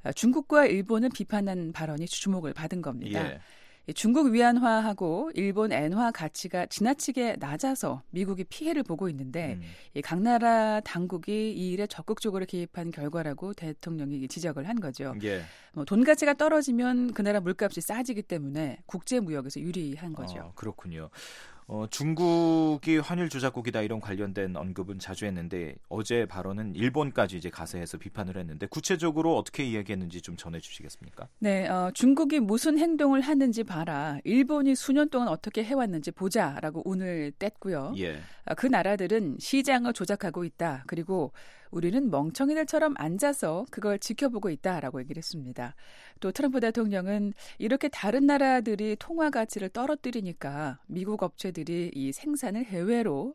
중국과 일본을 비판한 발언이 주목을 받은 겁니다. 예. 중국 위안화하고 일본 엔화 가치가 지나치게 낮아서 미국이 피해를 보고 있는데 음. 이 각 나라 당국이 이 일에 적극적으로 개입한 결과라고 대통령이 지적을 한 거죠. 예. 뭐 돈 가치가 떨어지면 그 나라 물값이 싸지기 때문에 국제 무역에서 유리한 거죠. 어, 그렇군요. 어, 중국이 환율 조작국이다 이런 관련된 언급은 자주 했는데 어제 발언은 일본까지 이제 가세해서 비판을 했는데 구체적으로 어떻게 이야기했는지 좀 전해주시겠습니까? 네, 어, 중국이 무슨 행동을 하는지 봐라. 일본이 수년 동안 어떻게 해왔는지 보자라고 운을 뗐고요. 예. 어, 그 나라들은 시장을 조작하고 있다. 그리고 우리는 멍청이들처럼 앉아서 그걸 지켜보고 있다라고 얘기를 했습니다. 또 트럼프 대통령은 이렇게 다른 나라들이 통화 가치를 떨어뜨리니까 미국 업체들이 이 생산을 해외로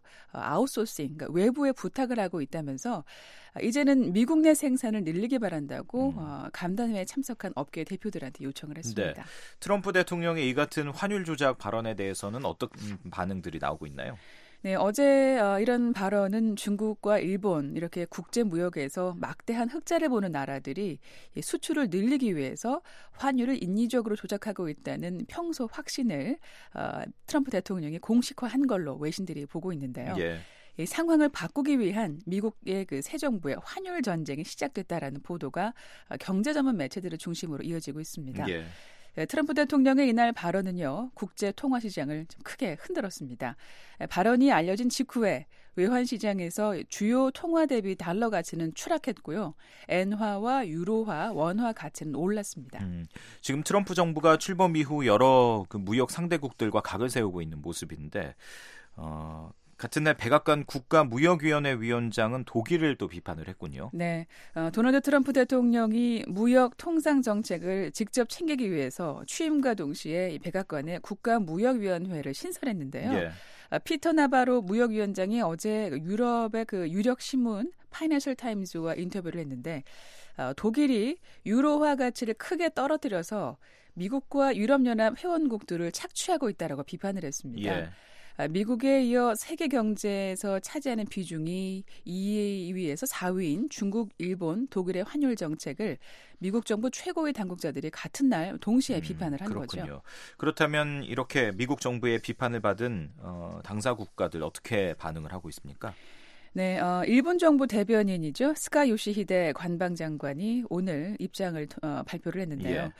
아웃소싱, 그러니까 외부에 부탁을 하고 있다면서 이제는 미국 내 생산을 늘리기 바란다고 음. 어, 간담회에 참석한 업계 대표들한테 요청을 했습니다. 네. 트럼프 대통령의 이 같은 환율 조작 발언에 대해서는 어떤 반응들이 나오고 있나요? 네, 어제 어, 이런 발언은 중국과 일본 이렇게 국제 무역에서 막대한 흑자를 보는 나라들이 수출을 늘리기 위해서 환율을 인위적으로 조작하고 있다는 평소 확신을 어, 트럼프 대통령이 공식화한 걸로 외신들이 보고 있는데요. 예. 이 상황을 바꾸기 위한 미국의 그 새 정부의 환율 전쟁이 시작됐다라는 보도가 경제 전문 매체들을 중심으로 이어지고 있습니다. 예. 트럼프 대통령의 이날 발언은요, 국제 통화 시장을 좀 크게 흔들었습니다. 발언이 알려진 직후에 외환 시장에서 주요 통화 대비 달러 가치는 추락했고요. 엔화와 유로화, 원화 가치는 올랐습니다. 음, 지금 트럼프 정부가 출범 이후 여러 그 무역 상대국들과 각을 세우고 있는 모습인데, 어, 같은 날 백악관 국가무역위원회 위원장은 독일을 또 비판을 했군요. 네, 어, 도널드 트럼프 대통령이 무역 통상 정책을 직접 챙기기 위해서 취임과 동시에 백악관의 국가무역위원회를 신설했는데요. 예. 어, 피터 나바로 무역위원장이 어제 유럽의 그 유력 신문 파이낸셜 타임즈와 인터뷰를 했는데 어, 독일이 유로화 가치를 크게 떨어뜨려서 미국과 유럽연합 회원국들을 착취하고 있다라고 비판을 했습니다. 예. 미국에 이어 세계 경제에서 차지하는 비중이 이 위에서 사 위인 중국, 일본, 독일의 환율 정책을 미국 정부 최고의 당국자들이 같은 날 동시에 음, 비판을 한 그렇군요. 거죠. 그렇다면 이렇게 미국 정부의 비판을 받은 어, 당사 국가들 어떻게 반응을 하고 있습니까? 네, 어, 일본 정부 대변인이죠. 스가 요시히데 관방장관이 오늘 입장을 어, 발표를 했는데요. 예.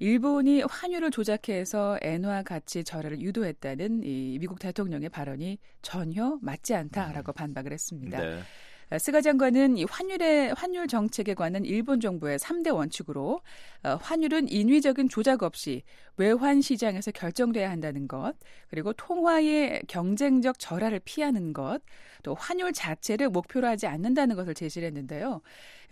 일본이 환율을 조작해서 엔화 가치 절하를 유도했다는 이 미국 대통령의 발언이 전혀 맞지 않다라고 음. 반박을 했습니다. 네. 스가 장관은 이 환율의 환율 정책에 관한 일본 정부의 삼 대 원칙으로 어, 환율은 인위적인 조작 없이 외환 시장에서 결정돼야 한다는 것, 그리고 통화의 경쟁적 절하를 피하는 것, 또 환율 자체를 목표로 하지 않는다는 것을 제시를 했는데요.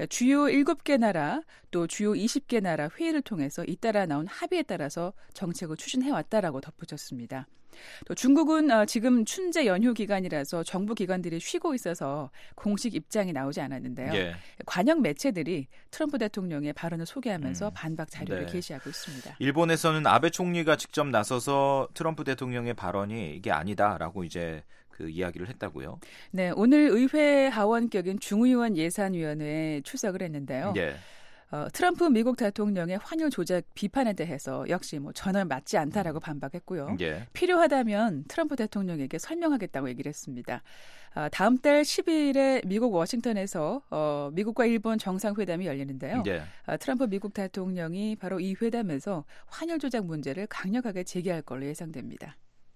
주요 일곱 개 나라, 또 주요 이십 개 나라 회의를 통해서 잇따라 나온 합의에 따라서 정책을 추진해왔다라고 덧붙였습니다. 또 중국은 어, 지금 춘제 연휴 기간이라서 정부 기관들이 쉬고 있어서 공식 입장이 나오지 않았는데요. 예. 관영 매체들이 트럼프 대통령의 발언을 소개하면서 음. 반박 자료를 네. 게시하고 있습니다. 일본에서는 아베 총리가 직접 나서서 트럼프 대통령의 발언이 이게 아니다라고 이제 그 이야기를 했다고요. 네, 오늘 의회 하원격인 중의원 예산위원회에 출석을 했는데요. 예. 어, 트럼프 미국 대통령의 환율 조작 비판에 대해서 역시 뭐 전혀 맞지 않다라고 반박했고요. 예. 필요하다면 트럼프 대통령에게 설명하겠다고 얘기를 했습니다. 어, 다음 달 십이일에 미국 워싱턴에서 어, 미국과 일본 정상회담이 열리는데요. 예. 어, 트럼프 미국 대통령이 바로 이 회담에서 환율 조작 문제를 강력하게 제기할 걸로 예상됩니다.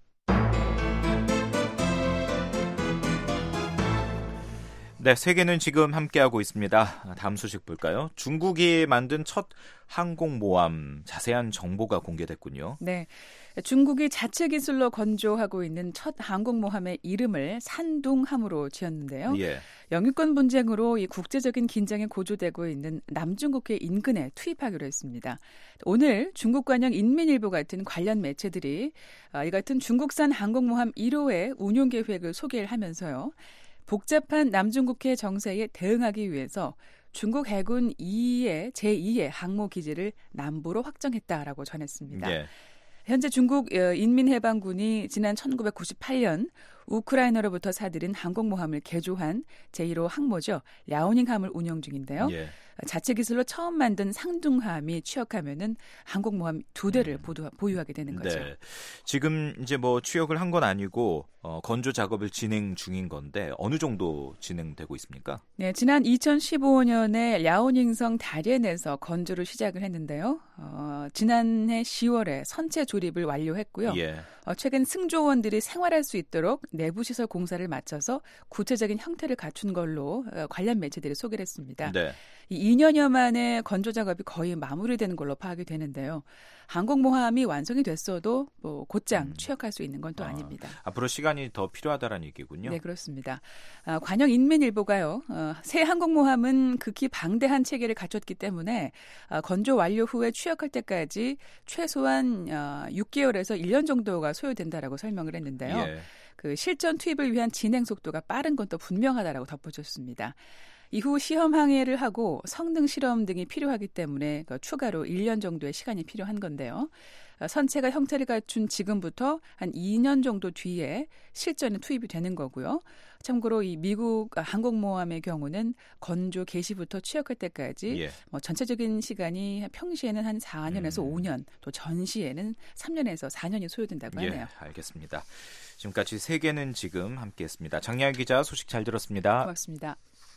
네, 세계는 지금 함께하고 있습니다. 다음 소식 볼까요? 중국이 만든 첫 항공모함 자세한 정보가 공개됐군요. 네, 중국이 자체 기술로 건조하고 있는 첫 항공모함의 이름을 산둥함으로 지었는데요. 예. 영유권 분쟁으로 이 국제적인 긴장이 고조되고 있는 남중국해 인근에 투입하기로 했습니다. 오늘 중국 관영 인민일보 같은 관련 매체들이 이 같은 중국산 항공모함 일 호의 운용 계획을 소개를 하면서요. 복잡한 남중국해 정세에 대응하기 위해서 중국 해군 이의 제이의 항모 기지를 남부로 확정했다라고 전했습니다. 네. 현재 중국 인민해방군이 지난 천구백구십팔 년 우크라이나로부터 사들인 항공모함을 개조한 제일 호 항모죠. 랴오닝함을 운영 중인데요. 예. 자체 기술로 처음 만든 상둥함이 취역하면은 항공모함 두 대를 음. 보유하게 되는 거죠. 네. 지금 이제 뭐 취역을 한 건 아니고 어, 건조 작업을 진행 중인 건데 어느 정도 진행되고 있습니까? 네, 지난 이천십오 년에 랴오닝성 다롄에서 건조를 시작을 했는데요. 어, 지난해 시월에 선체 조립을 완료했고요. 예. 어, 최근 승조원들이 생활할 수 있도록 내부 시설 공사를 마쳐서 구체적인 형태를 갖춘 걸로 어, 관련 매체들이 소개를 했습니다. 네. 이 이 년여 만에 건조 작업이 거의 마무리되는 걸로 파악이 되는데요. 항공모함이 완성이 됐어도 뭐 곧장 음. 취역할 수 있는 건 또 아, 아닙니다. 앞으로 시간이 더 필요하다는 얘기군요. 네, 그렇습니다. 아, 관영 인민일보가요. 어, 새 항공모함은 극히 방대한 체계를 갖췄기 때문에 어, 건조 완료 후에 취역할 때까지 최소한 어, 육 개월에서 일 년 정도가 소요된다라고 설명을 했는데요. 예. 그 실전 투입을 위한 진행 속도가 빠른 건 또 분명하다라고 덧붙였습니다. 이후 시험 항해를 하고 성능 실험 등이 필요하기 때문에 추가로 일 년 정도의 시간이 필요한 건데요. 선체가 형태를 갖춘 지금부터 한 이 년 정도 뒤에 실전에 투입이 되는 거고요. 참고로 이 미국 항공모함의 경우는 건조 개시부터 취역할 때까지 예. 뭐 전체적인 시간이 평시에는 한 사 년에서 음. 오 년, 또 전시에는 삼 년에서 사 년이 소요된다고 하네요. 예, 알겠습니다. 지금까지 세계는 지금 함께했습니다. 장야희 기자 소식 잘 들었습니다. 고맙습니다.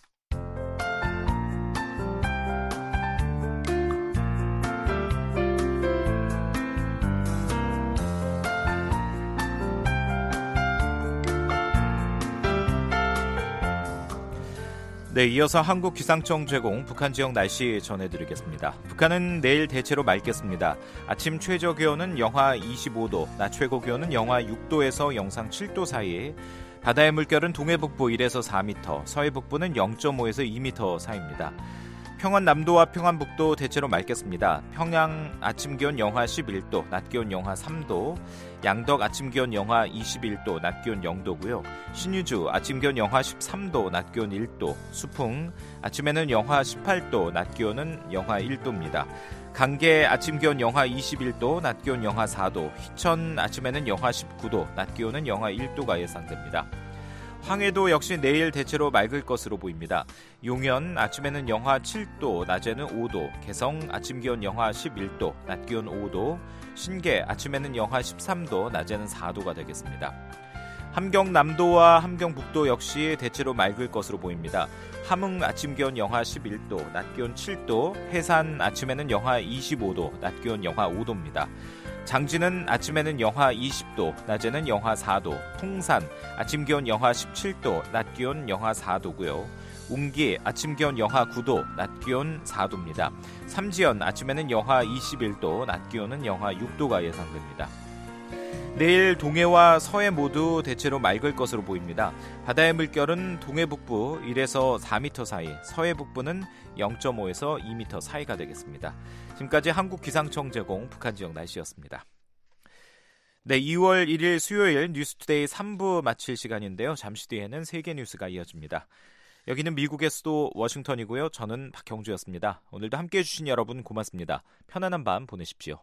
네, 이어서 한국기상청 제공 북한 지역 날씨 전해드리겠습니다. 북한은 내일 대체로 맑겠습니다. 아침 최저 기온은 영하 이십오 도, 낮 최고 기온은 영하 육 도에서 영상 칠 도 사이, 바다의 물결은 동해북부 일에서 사 미터, 서해북부는 영 점 오에서 이 미터 사이입니다. 평안 남도와 평안북도 대체로 맑겠습니다. 평양 아침 기온 영하 십일 도, 낮 기온 영하 삼 도, 양덕 아침 기온 영하 이십일 도, 낮 기온 영 도고요. 신유주 아침 기온 영하 십삼 도, 낮 기온 일 도, 수풍 아침에는 영하 십팔 도, 낮 기온은 영하 일 도입니다. 강계 아침 기온 영하 이십일 도, 낮 기온 영하 사 도, 희천 아침에는 영하 십구 도, 낮 기온은 영하 일 도가 예상됩니다. 황해도 역시 내일 대체로 맑을 것으로 보입니다. 용현 아침에는 영하 칠 도, 낮에는 오 도, 개성 아침 기온 영하 십일 도, 낮 기온 오 도, 신계 아침에는 영하 십삼 도, 낮에는 사 도가 되겠습니다. 함경 남도와 함경 북도 역시 대체로 맑을 것으로 보입니다. 함흥 아침 기온 영하 십일 도, 낮 기온 칠 도, 해산 아침에는 영하 이십오 도, 낮 기온 영하 오 도입니다. 장진은 아침에는 영하 이십 도, 낮에는 영하 사 도, 통산 아침 기온 영하 십칠 도, 낮 기온 영하 사 도고요. 웅기 아침 기온 영하 구 도, 낮 기온 사 도입니다. 삼지연 아침에는 영하 이십일 도, 낮 기온은 영하 육 도가 예상됩니다. 내일 동해와 서해 모두 대체로 맑을 것으로 보입니다. 바다의 물결은 동해북부 일에서 사 미터 사이, 서해북부는 영 점 오에서 이 미터 사이가 되겠습니다. 지금까지 한국기상청 제공 북한 지역 날씨였습니다. 네, 이월 일일 수요일 뉴스투데이 삼 부 마칠 시간인데요. 잠시 뒤에는 세계 뉴스가 이어집니다. 여기는 미국의 수도 워싱턴이고요. 저는 박형주였습니다. 오늘도 함께해 주신 여러분 고맙습니다. 편안한 밤 보내십시오.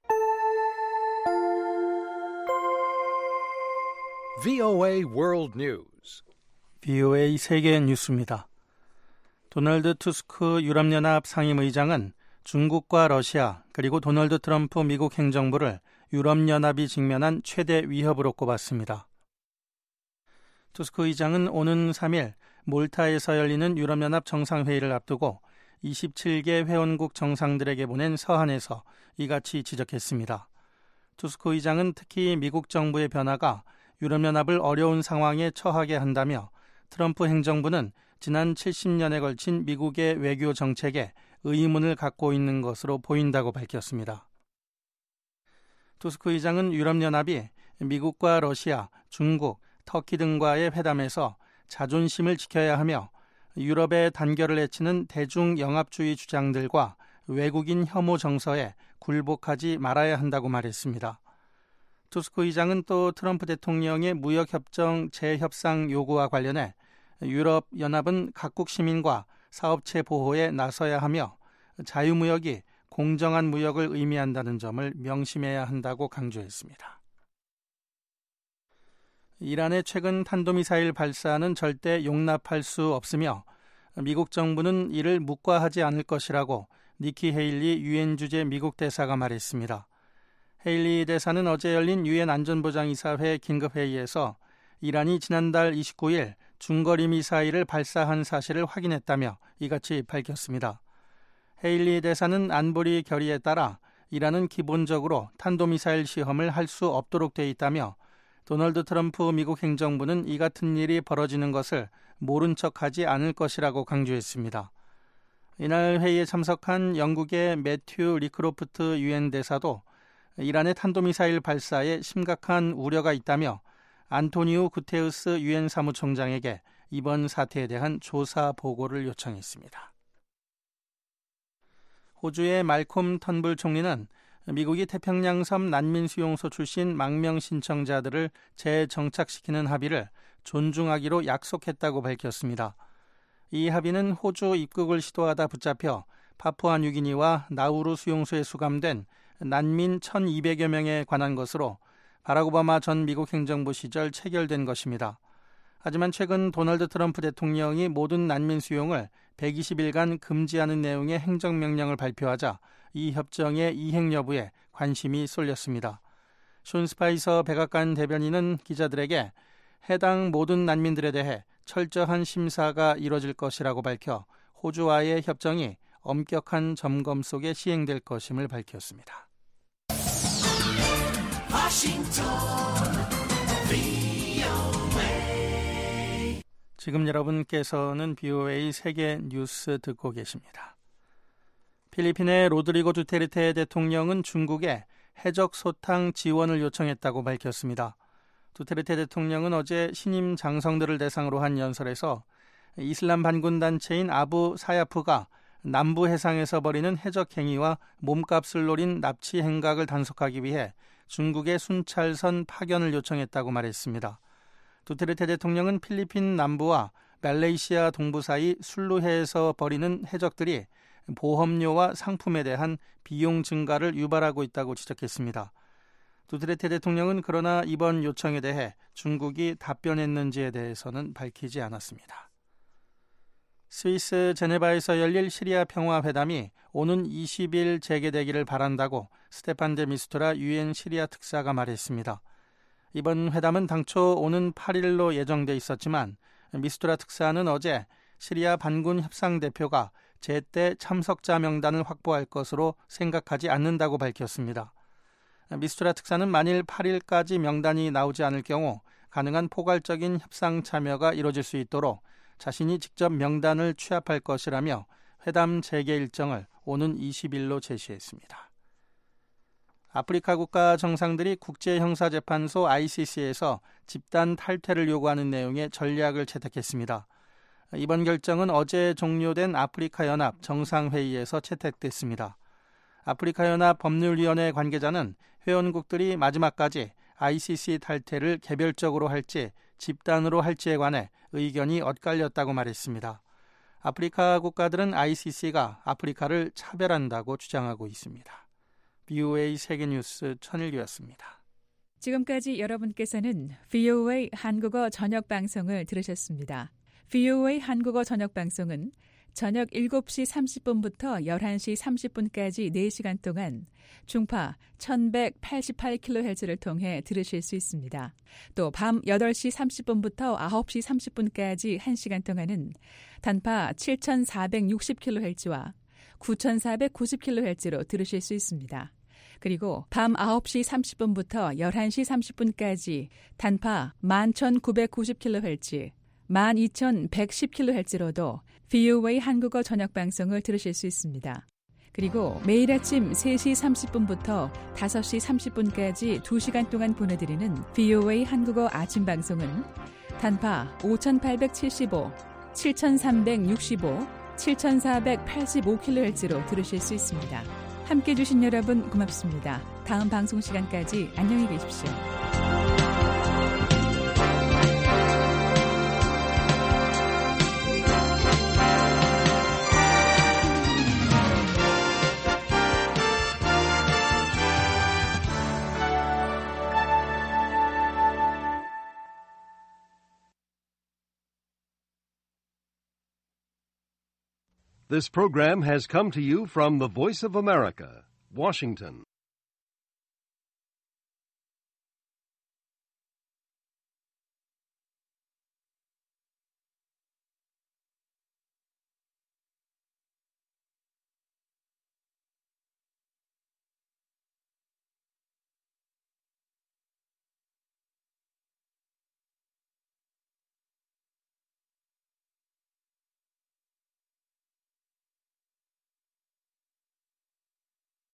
브이오에이 World News. 브이오에이 세계 뉴스입니다. 도널드 투스크 유럽연합 상임의장은 중국과 러시아 그리고 도널드 트럼프 미국 행정부를 유럽연합이 직면한 최대 위협으로 꼽았습니다. 투스크 의장은 오는 삼 일 몰타에서 열리는 유럽연합 정상회의를 앞두고 이십칠 개 회원국 정상들에게 보낸 서한에서 이같이 지적했습니다. 투스크 의장은 특히 미국 정부의 변화가 유럽연합을 어려운 상황에 처하게 한다며 트럼프 행정부는 지난 칠십 년에 걸친 미국의 외교 정책에 의문을 갖고 있는 것으로 보인다고 밝혔습니다. 투스크 의장은 유럽연합이 미국과 러시아, 중국, 터키 등과의 회담에서 자존심을 지켜야 하며 유럽의 단결을 해치는 대중영합주의 주장들과 외국인 혐오 정서에 굴복하지 말아야 한다고 말했습니다. 투스크 의장은 또 트럼프 대통령의 무역협정 재협상 요구와 관련해 유럽연합은 각국 시민과 사업체 보호에 나서야 하며 자유무역이 공정한 무역을 의미한다는 점을 명심해야 한다고 강조했습니다. 이란의 최근 탄도미사일 발사는 절대 용납할 수 없으며 미국 정부는 이를 묵과하지 않을 것이라고 니키 헤일리 유엔 주재 미국 대사가 말했습니다. 헤일리 대사는 어제 열린 유엔 안전보장이사회 긴급회의에서 이란이 지난달 이십구일 중거리 미사일을 발사한 사실을 확인했다며 이같이 밝혔습니다. 헤일리 대사는 안보리 결의에 따라 이란은 기본적으로 탄도미사일 시험을 할 수 없도록 돼 있다며 도널드 트럼프 미국 행정부는 이 같은 일이 벌어지는 것을 모른 척하지 않을 것이라고 강조했습니다. 이날 회의에 참석한 영국의 매튜 리크로프트 유엔 대사도 이란의 탄도미사일 발사에 심각한 우려가 있다며 안토니우 구테우스 유엔 사무총장에게 이번 사태에 대한 조사 보고를 요청했습니다. 호주의 말콤 턴불 총리는 미국이 태평양섬 난민 수용소 출신 망명 신청자들을 재정착시키는 합의를 존중하기로 약속했다고 밝혔습니다. 이 합의는 호주 입국을 시도하다 붙잡혀 파푸아 뉴기니와 나우루 수용소에 수감된 난민 천이백여 명에 관한 것으로 바락 오바마 전 미국 행정부 시절 체결된 것입니다. 하지만 최근 도널드 트럼프 대통령이 모든 난민 수용을 백이십 일간 금지하는 내용의 행정명령을 발표하자 이 협정의 이행 여부에 관심이 쏠렸습니다. 숀 스파이서 백악관 대변인은 기자들에게 해당 모든 난민들에 대해 철저한 심사가 이뤄질 것이라고 밝혀 호주와의 협정이 엄격한 점검 속에 시행될 것임을 밝혔습니다. 지금 여러분께서는 비오에이 세계 뉴스 듣고 계십니다. 필리핀의 로드리고 두테르테 대통령은 중국에 해적 소탕 지원을 요청했다고 밝혔습니다. 두테르테 대통령은 어제 신임 장성들을 대상으로 한 연설에서 이슬람 반군 단체인 아부 사야프가 남부 해상에서 벌이는 해적 행위와 몸값을 노린 납치 행각을 단속하기 위해 중국의 순찰선 파견을 요청했다고 말했습니다. 두테르테 대통령은 필리핀 남부와 말레이시아 동부 사이 술루해에서 벌이는 해적들이 보험료와 상품에 대한 비용 증가를 유발하고 있다고 지적했습니다. 두테르테 대통령은 그러나 이번 요청에 대해 중국이 답변했는지에 대해서는 밝히지 않았습니다. 스위스 제네바에서 열릴 시리아 평화회담이 오는 이십일 재개되기를 바란다고 스테판 데 미스투라 유엔 시리아 특사가 말했습니다. 이번 회담은 당초 오는 팔일로 예정돼 있었지만 미스투라 특사는 어제 시리아 반군 협상 대표가 제때 참석자 명단을 확보할 것으로 생각하지 않는다고 밝혔습니다. 미스투라 특사는 만일 팔일까지 명단이 나오지 않을 경우 가능한 포괄적인 협상 참여가 이뤄질 수 있도록 자신이 직접 명단을 취합할 것이라며 회담 재개 일정을 오는 이십일로 제시했습니다. 아프리카 국가 정상들이 국제형사재판소 아이씨씨에서 집단 탈퇴를 요구하는 내용의 전략을 채택했습니다. 이번 결정은 어제 종료된 아프리카연합 정상회의에서 채택됐습니다. 아프리카연합 법률위원회 관계자는 회원국들이 마지막까지 아이씨씨 탈퇴를 개별적으로 할지 집단으로 할지에 관해 의견이 엇갈렸다고 말했습니다. 아프리카 국가들은 아이씨씨가 아프리카를 차별한다고 주장하고 있습니다. 비오에이 세계뉴스 천일규였습니다. 지금까지 여러분께서는 비오에이 한국어 저녁 방송을 들으셨습니다. 비오에이 한국어 저녁 방송은 저녁 일곱 시 삼십 분부터 열한 시 삼십 분까지 네 시간 동안 중파 천백팔십팔 킬로헤르츠를 통해 들으실 수 있습니다. 또 밤 여덟 시 삼십 분부터 아홉 시 삼십 분까지 한 시간 동안은 단파 칠천사백육십 킬로헤르츠와 구천사백구십 킬로헤르츠로 들으실 수 있습니다. 그리고 밤 아홉 시 삼십 분부터 열한 시 삼십 분까지 단파 만 천구백구십 킬로헤르츠, 만 이천백십 킬로헤르츠로도 비오에이 한국어 저녁 방송을 들으실 수 있습니다. 그리고 매일 아침 세 시 삼십 분부터 다섯 시 삼십 분까지 두 시간 동안 보내드리는 비오에이 한국어 아침 방송은 단파 오천팔백칠십오, 칠천삼백육십오, 칠천사백팔십오 킬로헤르츠로 들으실 수 있습니다. 함께해 주신 여러분 고맙습니다. 다음 방송 시간까지 안녕히 계십시오. This program has come to you from the Voice of America, Washington.